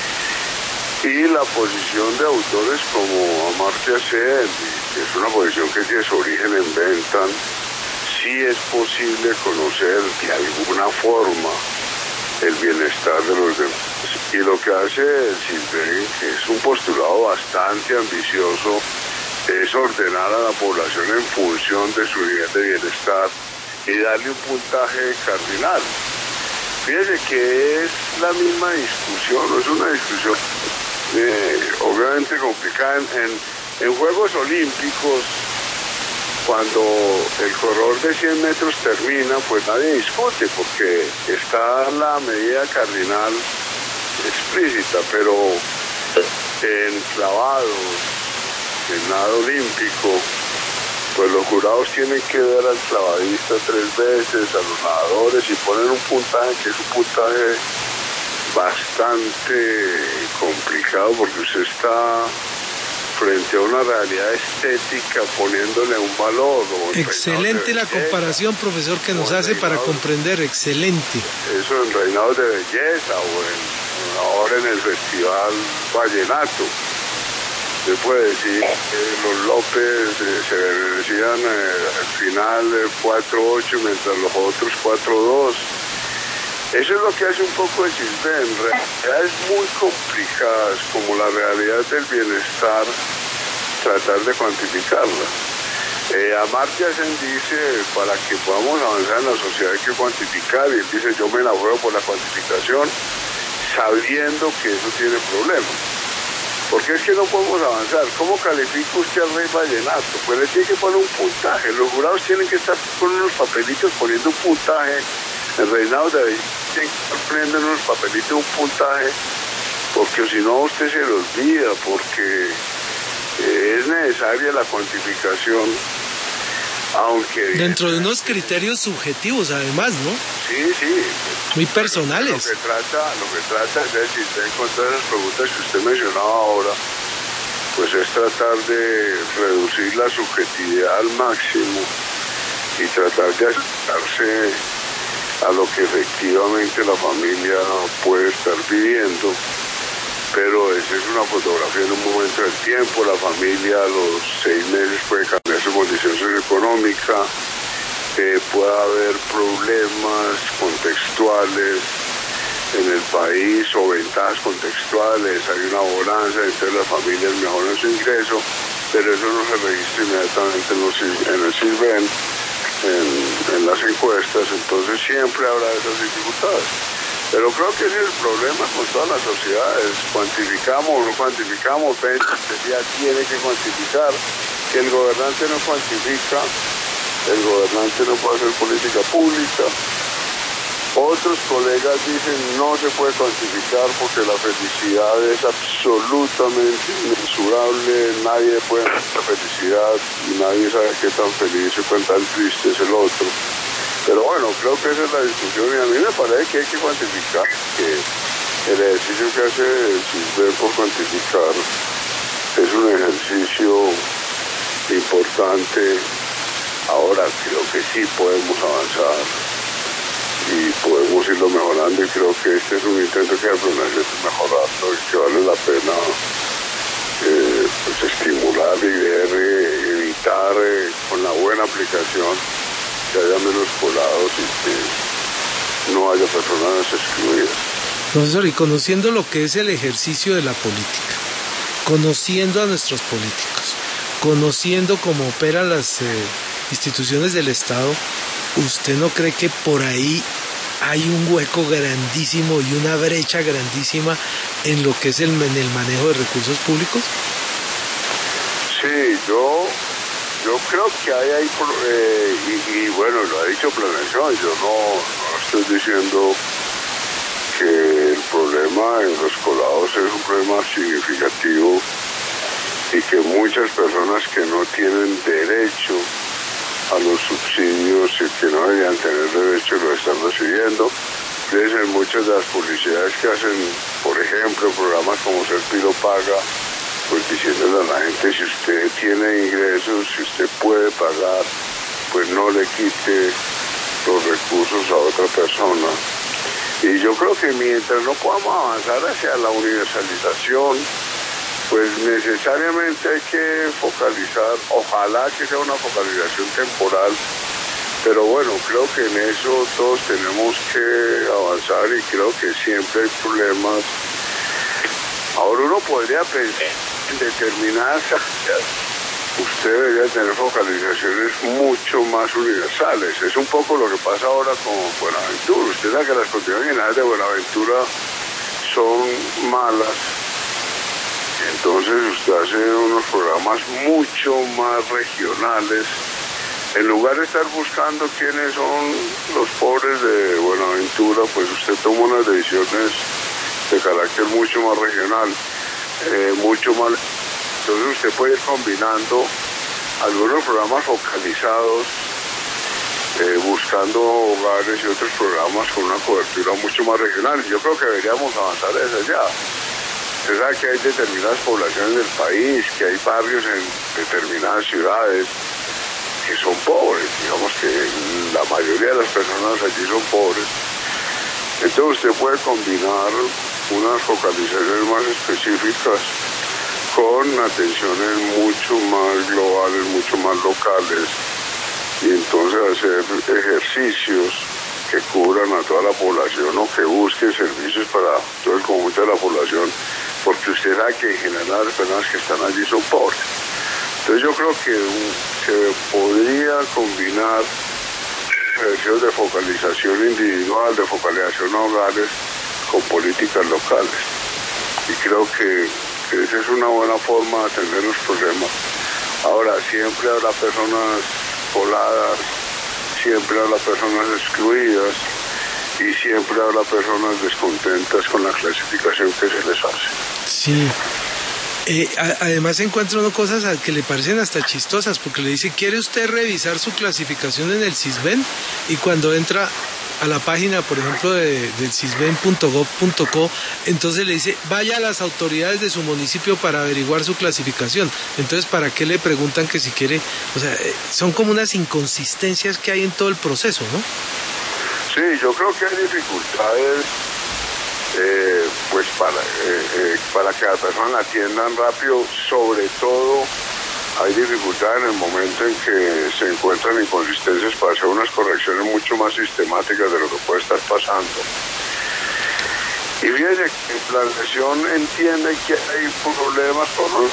Y la posición de autores como Amartya Sen, que es una posición que tiene su origen en Bentham, sí es posible conocer de alguna forma el bienestar de los demás. Y lo que hace el SISBEN, que es un postulado bastante ambicioso, es ordenar a la población en función de su nivel de bienestar y darle un puntaje cardinal. Fíjese que es la misma discusión, no es una discusión eh, obviamente complicada. En, en, en Juegos Olímpicos, cuando el corredor de cien metros termina, pues nadie discute porque está la medida cardinal explícita, pero en clavados, en nado olímpico, pues los jurados tienen que ver al clavadista tres veces, a los nadadores, y ponen un puntaje que es un puntaje bastante complicado, porque usted está frente a una realidad estética poniéndole un valor. Excelente la comparación, profesor, que nos hace para comprender, excelente. Eso en reinados de belleza o en, ahora en el Festival Vallenato. Se puede decir que los López eh, se decían eh, al final eh, cuatro ocho, mientras los otros cuatro dos. Eso es lo que hace un poco el SISBEN. Realidades muy complicadas como la realidad del bienestar, tratar de cuantificarla. Eh, Amartya Sen dice, para que podamos avanzar en la sociedad hay que cuantificar, y él dice, yo me la juego por la cuantificación, sabiendo que eso tiene problemas. Porque es que no podemos avanzar. ¿Cómo califica usted al Rey Vallenato? Pues le tiene que poner un puntaje. Los jurados tienen que estar con unos papelitos poniendo un puntaje. El reinado de tienen que estar poniendo unos papelitos un puntaje, porque si no usted se lo olvida, porque eh, es necesaria la cuantificación, aunque... Dentro de unos criterios subjetivos, además, ¿no? Sí, sí. Muy personales. Lo que trata, lo que trata es decir, con todas las preguntas que usted mencionaba ahora, pues es tratar de reducir la subjetividad al máximo y tratar de acercarse a lo que efectivamente la familia puede estar viviendo. Pero esa es una fotografía en un momento del tiempo. La familia a los seis meses puede cambiar su condición socioeconómica, eh, puede haber problemas contextuales, en el país o ventajas contextuales, hay una bonanza, entonces las familias mejoran su ingreso, pero eso no se registra inmediatamente en, los, en el SISBEN, en, en las encuestas, entonces siempre habrá esas dificultades. Pero creo que ese es el problema con todas las sociedades, cuantificamos o no cuantificamos, ya tiene que cuantificar, que el gobernante no cuantifica, el gobernante no puede hacer política pública. Otros colegas dicen no se puede cuantificar porque la felicidad es absolutamente inmensurable, nadie puede dar la felicidad y nadie sabe qué tan feliz o qué tan triste es el otro. Pero bueno, creo que esa es la discusión y a mí me parece que hay que cuantificar, que el ejercicio que hace el SISBEN por cuantificar es un ejercicio importante. Ahora creo que sí podemos avanzar y podemos irlo mejorando y creo que este es un intento que hay que mejorarlo y que vale la pena eh, pues estimular y ver, eh, evitar eh, con la buena aplicación que haya menos colados y que no haya personas excluidas. Profesor, y conociendo lo que es el ejercicio de la política, conociendo a nuestros políticos, conociendo cómo operan las eh, instituciones del Estado, ¿usted no cree que por ahí hay un hueco grandísimo y una brecha grandísima en lo que es el, en el manejo de recursos públicos? Sí, yo, yo creo que hay ahí, eh, y, y bueno, lo ha dicho Planeación, yo no, no estoy diciendo que el problema en los colados es un problema significativo y que muchas personas que no tienen derecho a los subsidios y que no deberían tener derecho lo están recibiendo. Entonces, muchas de las publicidades que hacen, por ejemplo, programas como Serpilo Paga, pues diciéndole a la gente, si usted tiene ingresos, si usted puede pagar, pues no le quite los recursos a otra persona. Y yo creo que mientras no podamos avanzar hacia la universalización, pues necesariamente hay que focalizar, ojalá que sea una focalización temporal, pero bueno, creo que en eso todos tenemos que avanzar y creo que siempre hay problemas. Ahora uno podría pensar en determinadas áreas, usted debería tener focalizaciones mucho más universales. Es un poco lo que pasa ahora con Buenaventura. Usted sabe que las condiciones generales de Buenaventura son malas. Entonces usted hace unos programas mucho más regionales. En lugar de estar buscando quiénes son los pobres de Buenaventura, pues usted toma unas decisiones de carácter mucho más regional, eh, mucho más... Entonces usted puede ir combinando algunos programas focalizados, eh, buscando hogares y otros programas con una cobertura mucho más regional. Yo creo que deberíamos avanzar desde allá. Usted sabe que hay determinadas poblaciones del país, que hay barrios en determinadas ciudades que son pobres, digamos que la mayoría de las personas allí son pobres. Entonces usted puede combinar unas focalizaciones más específicas con atenciones mucho más globales, mucho más locales, y entonces hacer ejercicios que cubran a toda la población o que busquen servicios para todo el conjunto de la población, porque usted sabe que en general las personas que están allí son pobres. Entonces yo creo que se podría combinar ejercicios de focalización individual, de focalización a hogares, con políticas locales. Y creo que esa es una buena forma de atender los problemas. Ahora, siempre habrá personas coladas, siempre habrá personas excluidas y siempre habrá personas descontentas con la clasificación que se les hace. Sí. Eh, a, además encuentra uno cosas que le parecen hasta chistosas, porque le dice, ¿quiere usted revisar su clasificación en el SISBEN? Y cuando entra a la página, por ejemplo, de, del sisben punto gob punto co, entonces le dice, vaya a las autoridades de su municipio para averiguar su clasificación. Entonces, ¿para qué le preguntan que si quiere? O sea, eh, son como unas inconsistencias que hay en todo el proceso, ¿no? Sí, yo creo que hay dificultades eh, pues para, eh, eh, para que a la persona la atiendan rápido. Sobre todo hay dificultad en el momento en que se encuentran inconsistencias para hacer unas correcciones mucho más sistemáticas de lo que puede estar pasando. Y fíjense que Planeación entiende que hay problemas con los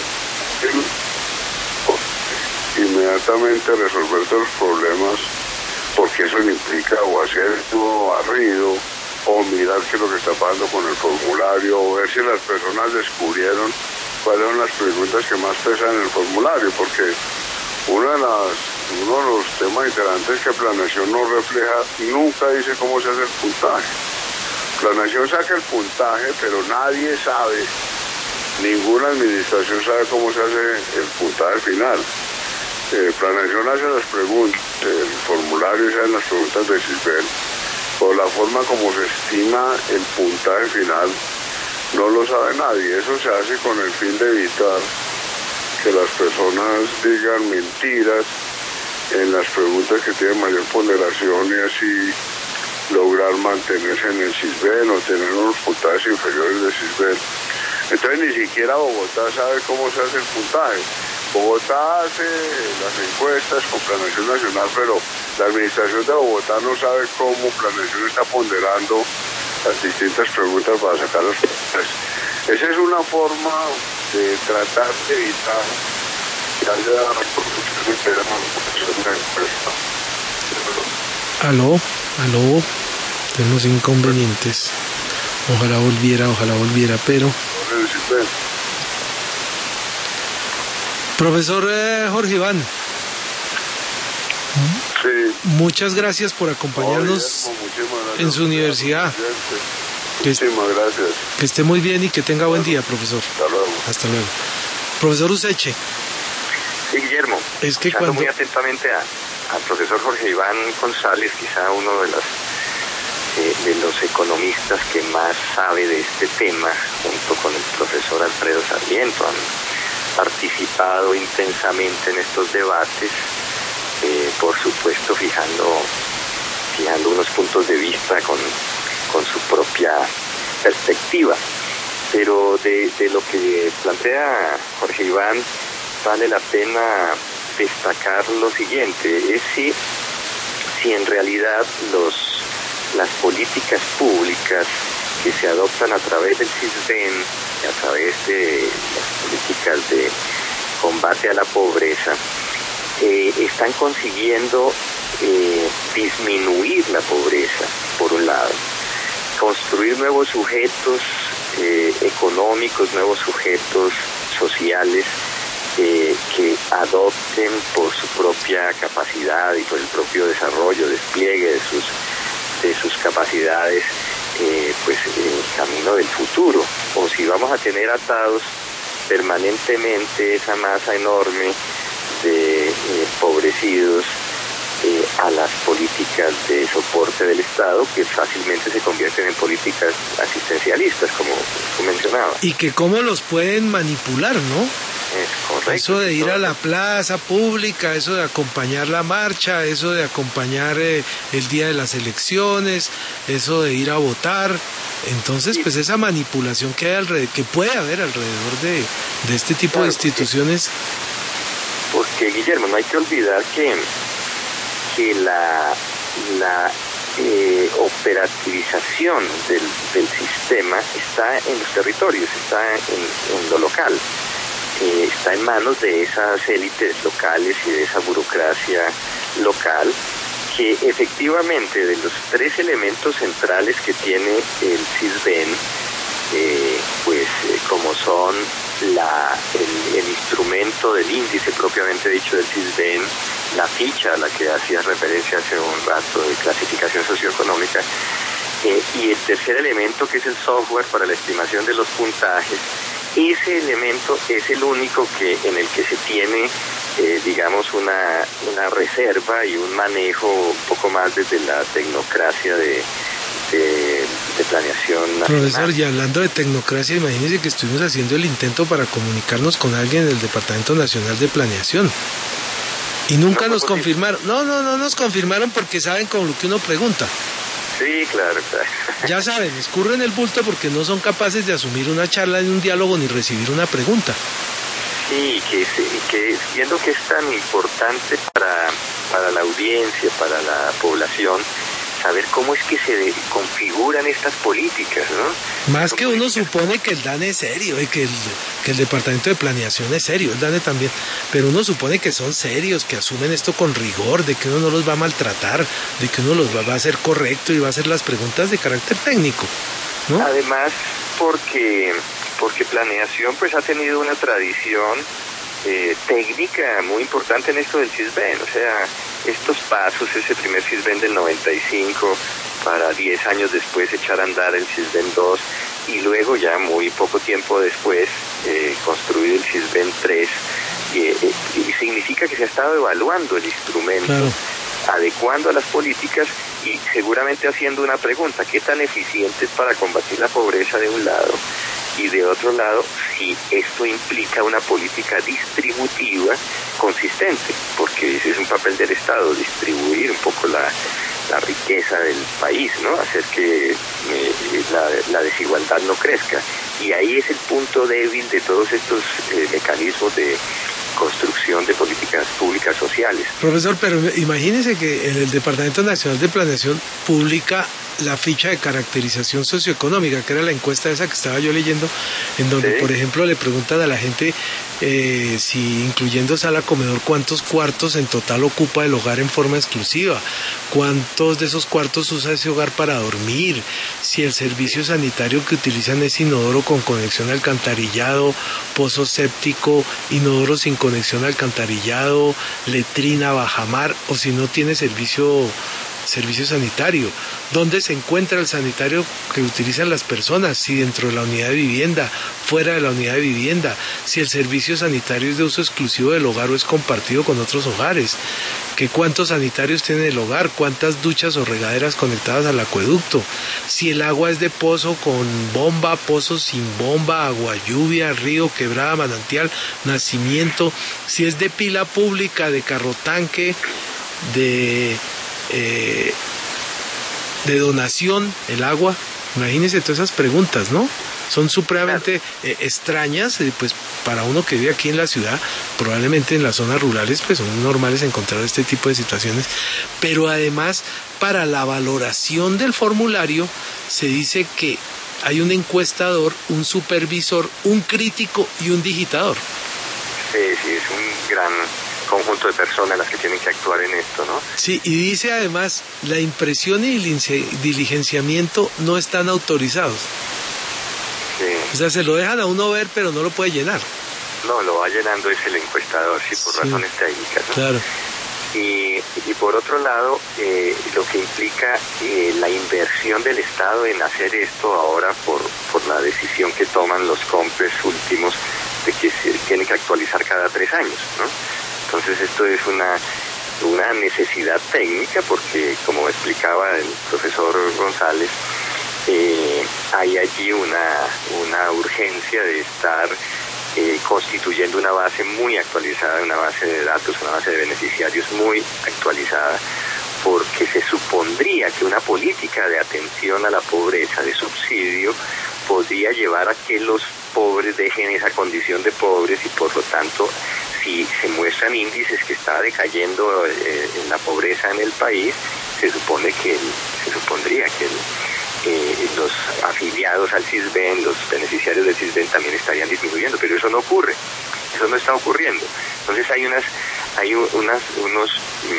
inmediatamente resolver todos los problemas, porque eso implica o hacer todo barrido, o mirar qué es lo que está pasando con el formulario, o ver si las personas descubrieron cuáles son las preguntas que más pesan en el formulario, porque una de las, uno de los temas interesantes que Planeación no refleja, nunca dice cómo se hace el puntaje. Planeación saca el puntaje, pero nadie sabe, ninguna administración sabe cómo se hace el puntaje final. Eh, Planeación hace las preguntas, el formulario se hacen las preguntas de CISBEN, o la forma como se estima el puntaje final no lo sabe nadie. Eso se hace con el fin de evitar que las personas digan mentiras en las preguntas que tienen mayor ponderación y así lograr mantenerse en el CISBEN o tener unos puntajes inferiores de CISBEN. Entonces ni siquiera Bogotá sabe cómo se hace el puntaje. Bogotá hace las encuestas con Planeación Nacional, pero la administración de Bogotá no sabe cómo Planeación está ponderando las distintas preguntas para sacar los puntajes. Esa es una forma de tratar de evitar que haya reproducciones de la manipulación de la encuesta. Aló, aló, tenemos inconvenientes. Ojalá volviera, ojalá volviera, pero... Profesor eh, Jorge Iván, sí. Muchas gracias por acompañarnos oh, gracias, en su universidad. Muchísimas gracias. Que esté muy bien y que tenga buen día, profesor. Hasta luego. Hasta luego. Profesor Useche. Sí, Guillermo. Es que cuando... muy atentamente a, al profesor Jorge Iván González, quizá uno de los, eh, de los economistas que más sabe de este tema, junto con el profesor Alfredo Sarmiento, han participado intensamente en estos debates, eh, por supuesto fijando, fijando unos puntos de vista con, con su propia perspectiva. Pero de, de lo que plantea Jorge Iván vale la pena destacar lo siguiente, es si, si en realidad los, las políticas públicas que se adoptan a través del CISBEN, a través de las políticas de combate a la pobreza, eh, están consiguiendo eh, disminuir la pobreza, por un lado, construir nuevos sujetos eh, económicos, nuevos sujetos sociales eh, que adopten por su propia capacidad y por el propio desarrollo, despliegue de sus, de sus capacidades, Eh, pues el camino del futuro, o si vamos a tener atados permanentemente esa masa enorme de eh, empobrecidos eh, a las políticas de soporte del Estado, que fácilmente se convierten en políticas asistencialistas, como tú mencionabas. Y que cómo los pueden manipular, ¿no? Es correcto. Eso de ir a la plaza pública, eso de acompañar la marcha, eso de acompañar eh, el día de las elecciones, eso de ir a votar. Entonces, pues esa manipulación que hay alrededor, que puede haber alrededor de, de este tipo claro, de instituciones. Porque, porque, Guillermo, no hay que olvidar que, que la, la eh, operativización del, del sistema está en los territorios, está en, en lo local. Eh, está en manos de esas élites locales y de esa burocracia local que efectivamente de los tres elementos centrales que tiene el CISBEN, eh, pues eh, como son la, el, el instrumento del índice propiamente dicho del CISBEN, la ficha a la que hacía referencia hace un rato de clasificación socioeconómica, eh, y el tercer elemento que es el software para la estimación de los puntajes. Ese elemento es el único que en el que se tiene, eh, digamos, una, una reserva y un manejo un poco más desde la tecnocracia de, de, de planeación nacional. Profesor, y hablando de tecnocracia, imagínese que estuvimos haciendo el intento para comunicarnos con alguien del Departamento Nacional de Planeación. Y nunca no nos confirmaron. No, no, no nos confirmaron porque saben con lo que uno pregunta. Sí, claro, claro. Ya saben, escurren el bulto porque no son capaces de asumir una charla en un diálogo ni recibir una pregunta. Sí, que, que viendo que es tan importante para, para la audiencia, para la población, saber cómo es que se configuran estas políticas, ¿no? Más Son que uno políticas... supone que el DANE es serio y que el, que el Departamento de Planeación es serio, el DANE también, pero uno supone que son serios, que asumen esto con rigor, de que uno no los va a maltratar, de que uno los va, va a hacer correcto y va a hacer las preguntas de carácter técnico, ¿no? Además, porque, porque Planeación pues ha tenido una tradición Eh, técnica muy importante en esto del Sisbén, o sea, estos pasos, ese primer Sisbén del noventa y cinco, para diez años después echar a andar el Sisbén dos, y luego ya muy poco tiempo después eh, construir el Sisbén tres, eh, eh, y significa que se ha estado evaluando el instrumento, claro, adecuando a las políticas y seguramente haciendo una pregunta: ¿qué tan eficiente es para combatir la pobreza de un lado? Y de otro lado, si esto implica una política distributiva consistente, porque ese es un papel del Estado, distribuir un poco la, la riqueza del país, ¿no? Hacer que eh, la, la desigualdad no crezca. Y ahí es el punto débil de todos estos eh, mecanismos de construcción de políticas públicas sociales. Profesor, pero imagínese que en el Departamento Nacional de Planeación publica la ficha de caracterización socioeconómica, que era la encuesta esa que estaba yo leyendo, en donde, ¿sí?, por ejemplo, le preguntan a la gente eh, si, incluyendo sala, comedor, cuántos cuartos en total ocupa el hogar en forma exclusiva, cuántos de esos cuartos usa ese hogar para dormir, si el servicio sanitario que utilizan es inodoro con conexión al alcantarillado, pozo séptico, inodoro sin conexión al alcantarillado, letrina, bajamar, o si no tiene servicio servicio sanitario, dónde se encuentra el sanitario que utilizan las personas, si dentro de la unidad de vivienda, fuera de la unidad de vivienda, si el servicio sanitario es de uso exclusivo del hogar o es compartido con otros hogares, que cuántos sanitarios tiene el hogar, cuántas duchas o regaderas conectadas al acueducto, si el agua es de pozo con bomba, pozo sin bomba, agua lluvia, río, quebrada, manantial, nacimiento, si es de pila pública, de carro tanque, de Eh, de donación, el agua. Imagínense todas esas preguntas, ¿no? Son supremamente eh, extrañas, eh, pues para uno que vive aquí en la ciudad, probablemente en las zonas rurales, pues son normales encontrar este tipo de situaciones, pero además para la valoración del formulario se dice que hay un encuestador, un supervisor, un crítico y un digitador. Sí, sí, es un gran conjunto de personas las que tienen que actuar en esto, ¿no? Sí, y dice además, la impresión y el diligenciamiento no están autorizados. Sí. O sea, se lo dejan a uno ver, pero no lo puede llenar. No, lo va llenando es el encuestador, sí, por sí, razones técnicas, ¿no? Claro. Y, y por otro lado, eh, lo que implica eh, la inversión del Estado en hacer esto ahora por, por la decisión que toman los COMPES últimos de que se tiene que actualizar cada tres años, ¿no? Entonces esto es una, una necesidad técnica porque, como explicaba el profesor González, eh, hay allí una, una urgencia de estar eh, constituyendo una base muy actualizada, una base de datos, una base de beneficiarios muy actualizada, porque se supondría que una política de atención a la pobreza, de subsidio, podría llevar a que los pobres dejen esa condición de pobres y por lo tanto, si se muestran índices que está decayendo eh, en la pobreza en el país, se supone que el, se supondría que el, eh, los afiliados al Sisbén, los beneficiarios del Sisbén también estarían disminuyendo, pero eso no ocurre, eso no está ocurriendo. Entonces hay unas hay unas unos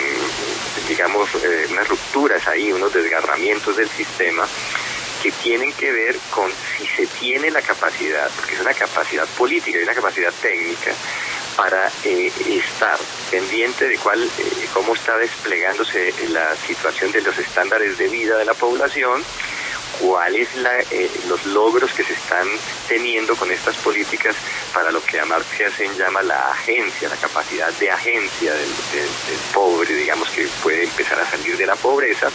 digamos eh, unas rupturas ahí, unos desgarramientos del sistema que tienen que ver con si se tiene la capacidad, porque es una capacidad política y una capacidad técnica, para eh, estar pendiente de cuál, eh, cómo está desplegándose la situación de los estándares de vida de la población, cuáles la, eh, los logros que se están teniendo con estas políticas para lo que Amartya Sen llama la agencia, la capacidad de agencia del, del, del pobre, digamos, que puede empezar a salir de la pobreza,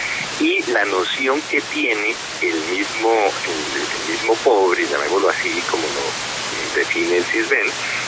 y la noción que tiene el mismo, el, el mismo pobre, llamémoslo así, como lo define el Sisbén,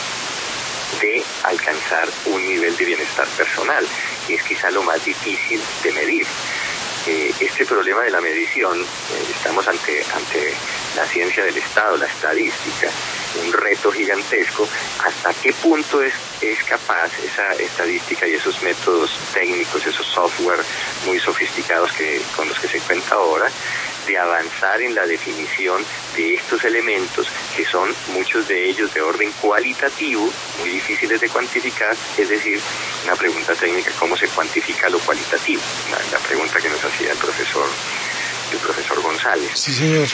de alcanzar un nivel de bienestar personal, que es quizá lo más difícil de medir. Eh, este problema de la medición, eh, estamos ante, ante la ciencia del Estado, la estadística, un reto gigantesco. ¿Hasta qué punto es, es capaz esa estadística y esos métodos técnicos, esos software muy sofisticados que con los que se cuenta ahora, de avanzar en la definición de estos elementos, que son muchos de ellos de orden cualitativo, muy difíciles de cuantificar? Es decir, una pregunta técnica: ¿cómo se cuantifica lo cualitativo? La, la pregunta que nos hacía el profesor, el profesor González. Sí, señor.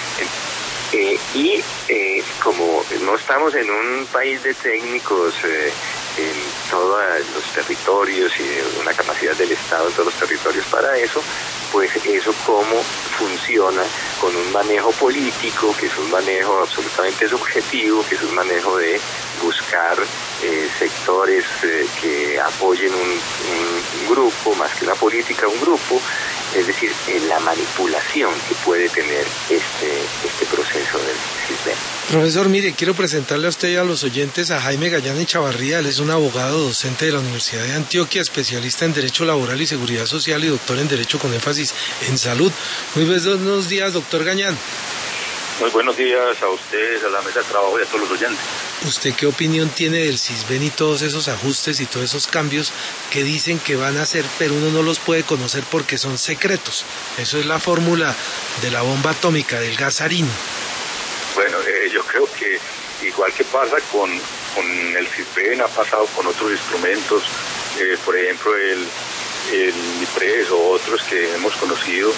Eh, y eh, como no estamos en un país de técnicos eh, en todos los territorios y de una capacidad del Estado en todos los territorios para eso, pues eso cómo funciona con un manejo político, que es un manejo absolutamente subjetivo, que es un manejo de buscar eh, sectores eh, que apoyen un, un grupo, más que una política, un grupo. Es decir, eh, la manipulación que puede tener este, este proceso del CISBEN. Profesor, mire, quiero presentarle a usted y a los oyentes a Jaime Gallán Echavarría. Él es un abogado docente de la Universidad de Antioquia, especialista en Derecho Laboral y Seguridad Social y doctor en Derecho con énfasis en Salud. Muy buenos días, doctor Gallán. Muy buenos días a ustedes, a la mesa de trabajo y a todos los oyentes. ¿Usted qué opinión tiene del CISBEN y todos esos ajustes y todos esos cambios que dicen que van a hacer, pero uno no los puede conocer porque son secretos? Eso es la fórmula de la bomba atómica, del gas sarín. Bueno, eh, yo creo que igual que pasa con, con el CISBEN, ha pasado con otros instrumentos, eh, por ejemplo el, el MIPRES o otros que hemos conocido,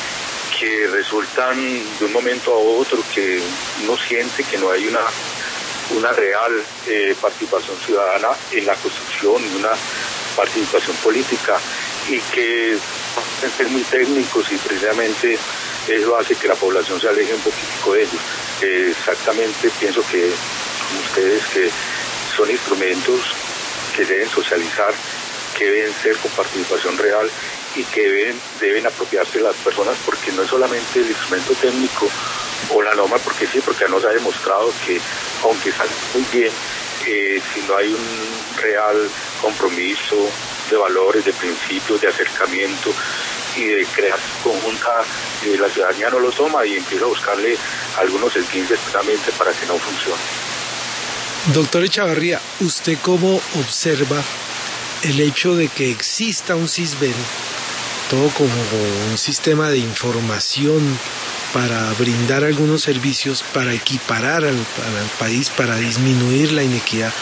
que resultan de un momento a otro que uno siente que no hay una una real eh, participación ciudadana en la construcción, una participación política, y que son muy técnicos, y precisamente eso hace que la población se aleje un poquitico de ellos. Eh, exactamente pienso que ustedes, que son instrumentos que deben socializar, que deben ser con participación real y que deben, deben apropiarse las personas, porque no es solamente el instrumento técnico o la norma, porque sí, porque nos ha demostrado que aunque sale muy bien, eh, si no hay un real compromiso de valores, de principios, de acercamiento y de creación conjunta, eh, la ciudadanía no lo toma y empieza a buscarle algunos esguinces precisamente para que no funcione. Doctor Echavarría, ¿usted cómo observa el hecho de que exista un CISBEN, todo como un sistema de información para brindar algunos servicios, para equiparar al, al país, para disminuir la inequidad,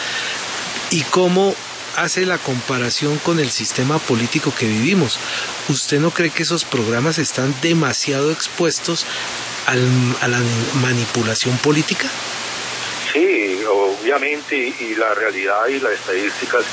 y cómo hace la comparación con el sistema político que vivimos? ¿Usted no cree que esos programas están demasiado expuestos al, a la manipulación política? Sí, obviamente, y la realidad y las estadísticas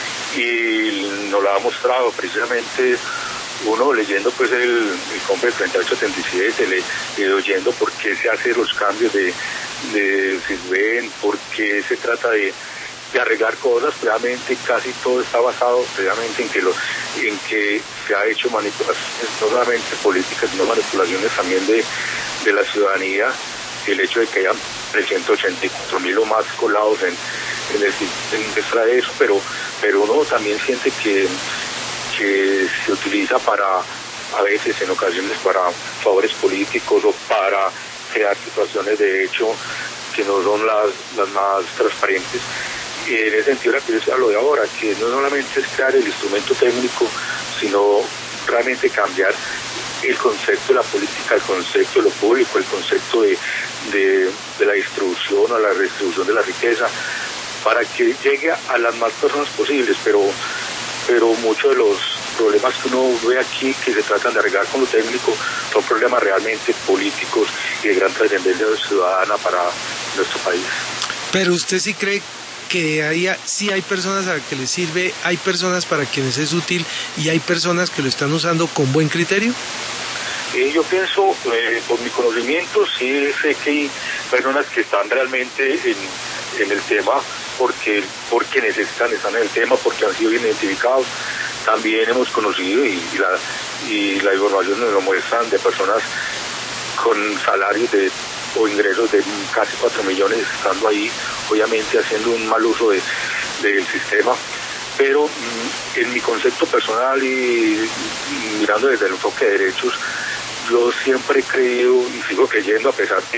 y nos lo ha mostrado precisamente. Uno leyendo pues el, el COMPES treinta y ocho setenta y siete, le, le oyendo por qué se hacen los cambios de, de CISBEN, por qué se trata de, de arreglar cosas, precisamente casi todo está basado precisamente en que lo, en que se ha hecho manipulaciones, no solamente políticas, sino manipulaciones también de, de la ciudadanía. El hecho de que hayan trescientos ochenta y cuatro mil o más colados en, en el CISBEN extra de eso, pero, pero uno también siente que que se utiliza para, a veces en ocasiones, para favores políticos o para crear situaciones de hecho que no son las, las más transparentes. Y en ese sentido, la que yo decía lo de ahora, que no solamente es crear el instrumento técnico, sino realmente cambiar el concepto de la política, el concepto de lo público, el concepto de, de, de la distribución o la redistribución de la riqueza, para que llegue a las más personas posibles, pero pero muchos de los problemas que uno ve aquí que se tratan de arreglar con lo técnico son problemas realmente políticos y de gran trascendencia ciudadana para nuestro país. Pero usted sí cree que hay, sí hay personas a las que les sirve, hay personas para quienes es útil y hay personas que lo están usando con buen criterio. Eh, yo pienso, eh, por mi conocimiento, sí sé que hay personas que están realmente en, en el tema, porque porque necesitan, están en el tema, porque han sido bien identificados. También hemos conocido y, y la y la información nos lo muestran de personas con salarios de o ingresos de casi cuatro millones estando ahí, obviamente haciendo un mal uso de, del sistema. Pero mm, en mi concepto personal y, y mirando desde el enfoque de derechos, yo siempre he creído y sigo creyendo, a pesar de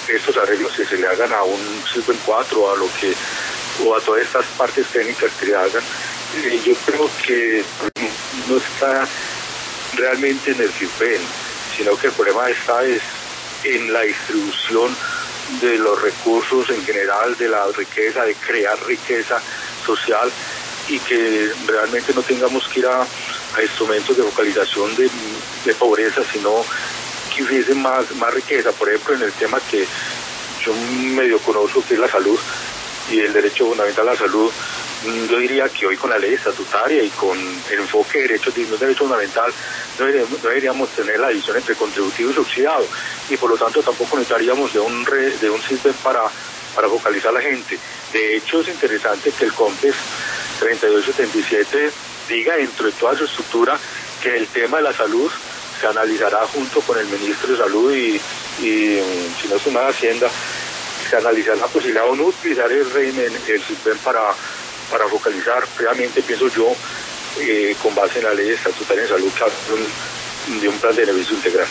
estos arreglos que se le hagan a un Sisbén cuatro, a lo que, o a todas estas partes técnicas que le hagan, eh, yo creo que no está realmente en el Sisbén, sino que el problema está es en la distribución de los recursos en general, de la riqueza, de crear riqueza social, y que realmente no tengamos que ir a, a instrumentos de focalización de, de pobreza, sino que hubiese más, más riqueza. Por ejemplo, en el tema que yo medio conozco, que es la salud y el derecho fundamental a la salud, yo diría que hoy con la ley estatutaria y con el enfoque de derechos dignos, derecho fundamental, no deberíamos, no deberíamos tener la división entre contributivo y subsidiado, y por lo tanto tampoco necesitaríamos de un re, de un Sisbén para, para focalizar a la gente. De hecho, es interesante que el COMPES treinta y dos setenta y siete diga dentro de toda su estructura que el tema de la salud se analizará junto con el ministro de Salud y, y si no es una Hacienda, se analizará la posibilidad de no utilizar el régimen, el Sisbén para para focalizar. Previamente pienso yo, eh, con base en la ley estatutaria de salud, que habla de un plan de beneficio integral.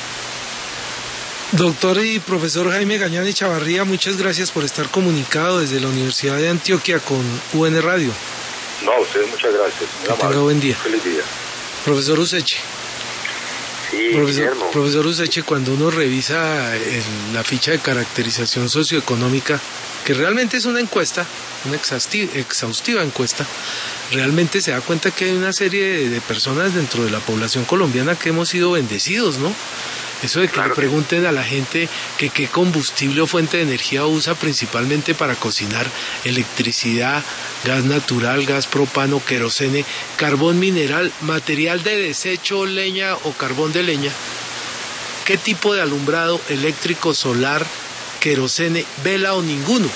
Doctor y profesor Jaime Gañán Echavarría, muchas gracias por estar comunicado desde la Universidad de Antioquia con U N Radio. No, a ustedes muchas gracias. Que tenga buen día. Feliz día. Profesor Useche. Sí, profesor, profesor Useche, cuando uno revisa el, la ficha de caracterización socioeconómica, que realmente es una encuesta, una exhaustiva, exhaustiva encuesta, realmente se da cuenta que hay una serie de, de personas dentro de la población colombiana que hemos sido bendecidos, ¿no? Eso de que claro, le pregunten a la gente que qué combustible o fuente de energía usa principalmente para cocinar: electricidad, gas natural, gas propano, querosene, carbón mineral, material de desecho, leña o carbón de leña, qué tipo de alumbrado eléctrico, solar, querosene, vela o ninguno.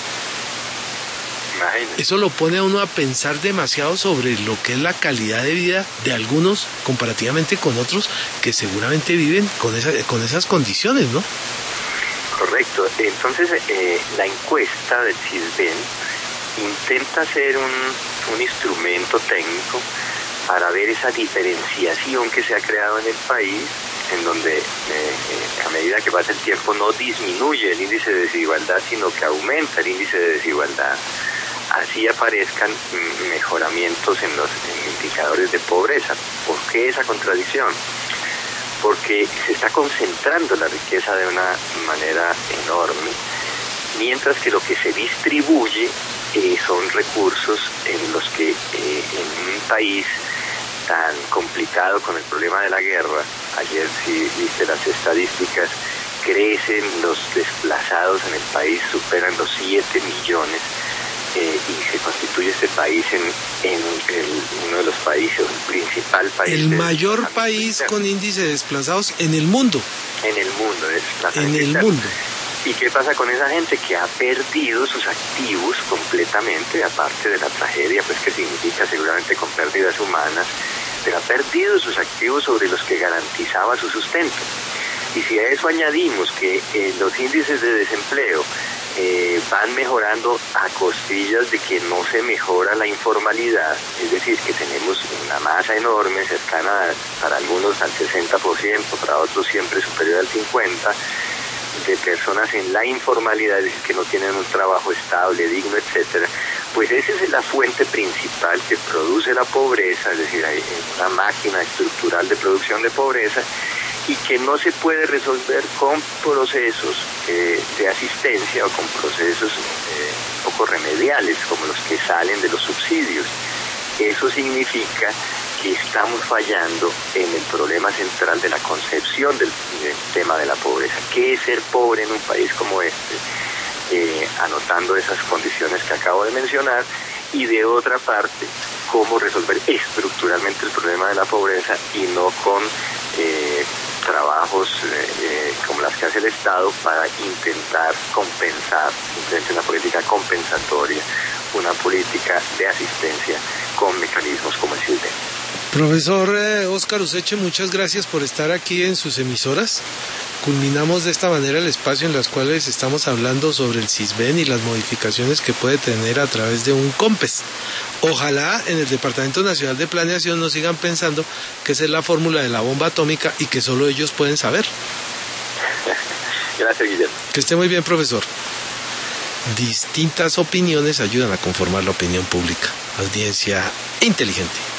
Eso lo pone a uno a pensar demasiado sobre lo que es la calidad de vida de algunos comparativamente con otros que seguramente viven con, esa, con esas condiciones, ¿no? Correcto. Entonces, eh, la encuesta del Sisbén intenta ser un, un instrumento técnico para ver esa diferenciación que se ha creado en el país, en donde eh, eh, a medida que pasa el tiempo no disminuye el índice de desigualdad, sino que aumenta el índice de desigualdad. Así aparezcan mejoramientos en los en indicadores de pobreza. ¿Por qué esa contradicción? Porque se está concentrando la riqueza de una manera enorme, mientras que lo que se distribuye eh, son recursos en los que eh, en un país tan complicado con el problema de la guerra, ayer sí viste las estadísticas, crecen los desplazados en el país, superan los siete millones. Eh, y se constituye este país en, en el, uno de los países, el principal país. El mayor país con índice de desplazados en el mundo. En el mundo, En el mundo. ¿Y qué pasa con esa gente que ha perdido sus activos completamente, aparte de la tragedia, pues que significa seguramente con pérdidas humanas, pero ha perdido sus activos sobre los que garantizaba su sustento? Y si a eso añadimos que eh, los índices de desempleo Eh, van mejorando a costillas de que no se mejora la informalidad, es decir, que tenemos una masa enorme, cercana para algunos al sesenta por ciento, para otros siempre superior al cincuenta por ciento, de personas en la informalidad, es decir, que no tienen un trabajo estable, digno, etcétera. Pues esa es la fuente principal que produce la pobreza, es decir, hay una máquina estructural de producción de pobreza, y que no se puede resolver con procesos eh, de asistencia o con procesos eh, poco remediales como los que salen de los subsidios. Eso significa que estamos fallando en el problema central de la concepción del, del tema de la pobreza. ¿Qué es ser pobre en un país como este? Eh, anotando esas condiciones que acabo de mencionar, y de otra parte, cómo resolver estructuralmente el problema de la pobreza y no con eh, trabajos eh, como las que hace el Estado para intentar compensar, simplemente una política compensatoria, una política de asistencia con mecanismos como el Sisbén. Profesor eh, Óscar Useche, muchas gracias por estar aquí en sus emisoras. Culminamos de esta manera el espacio en las cuales estamos hablando sobre el Sisbén y las modificaciones que puede tener a través de un COMPES. Ojalá en el Departamento Nacional de Planeación no sigan pensando que esa es la fórmula de la bomba atómica y que solo ellos pueden saber. Gracias, Guillermo. Que esté muy bien, profesor. Distintas opiniones ayudan a conformar la opinión pública. Audiencia inteligente.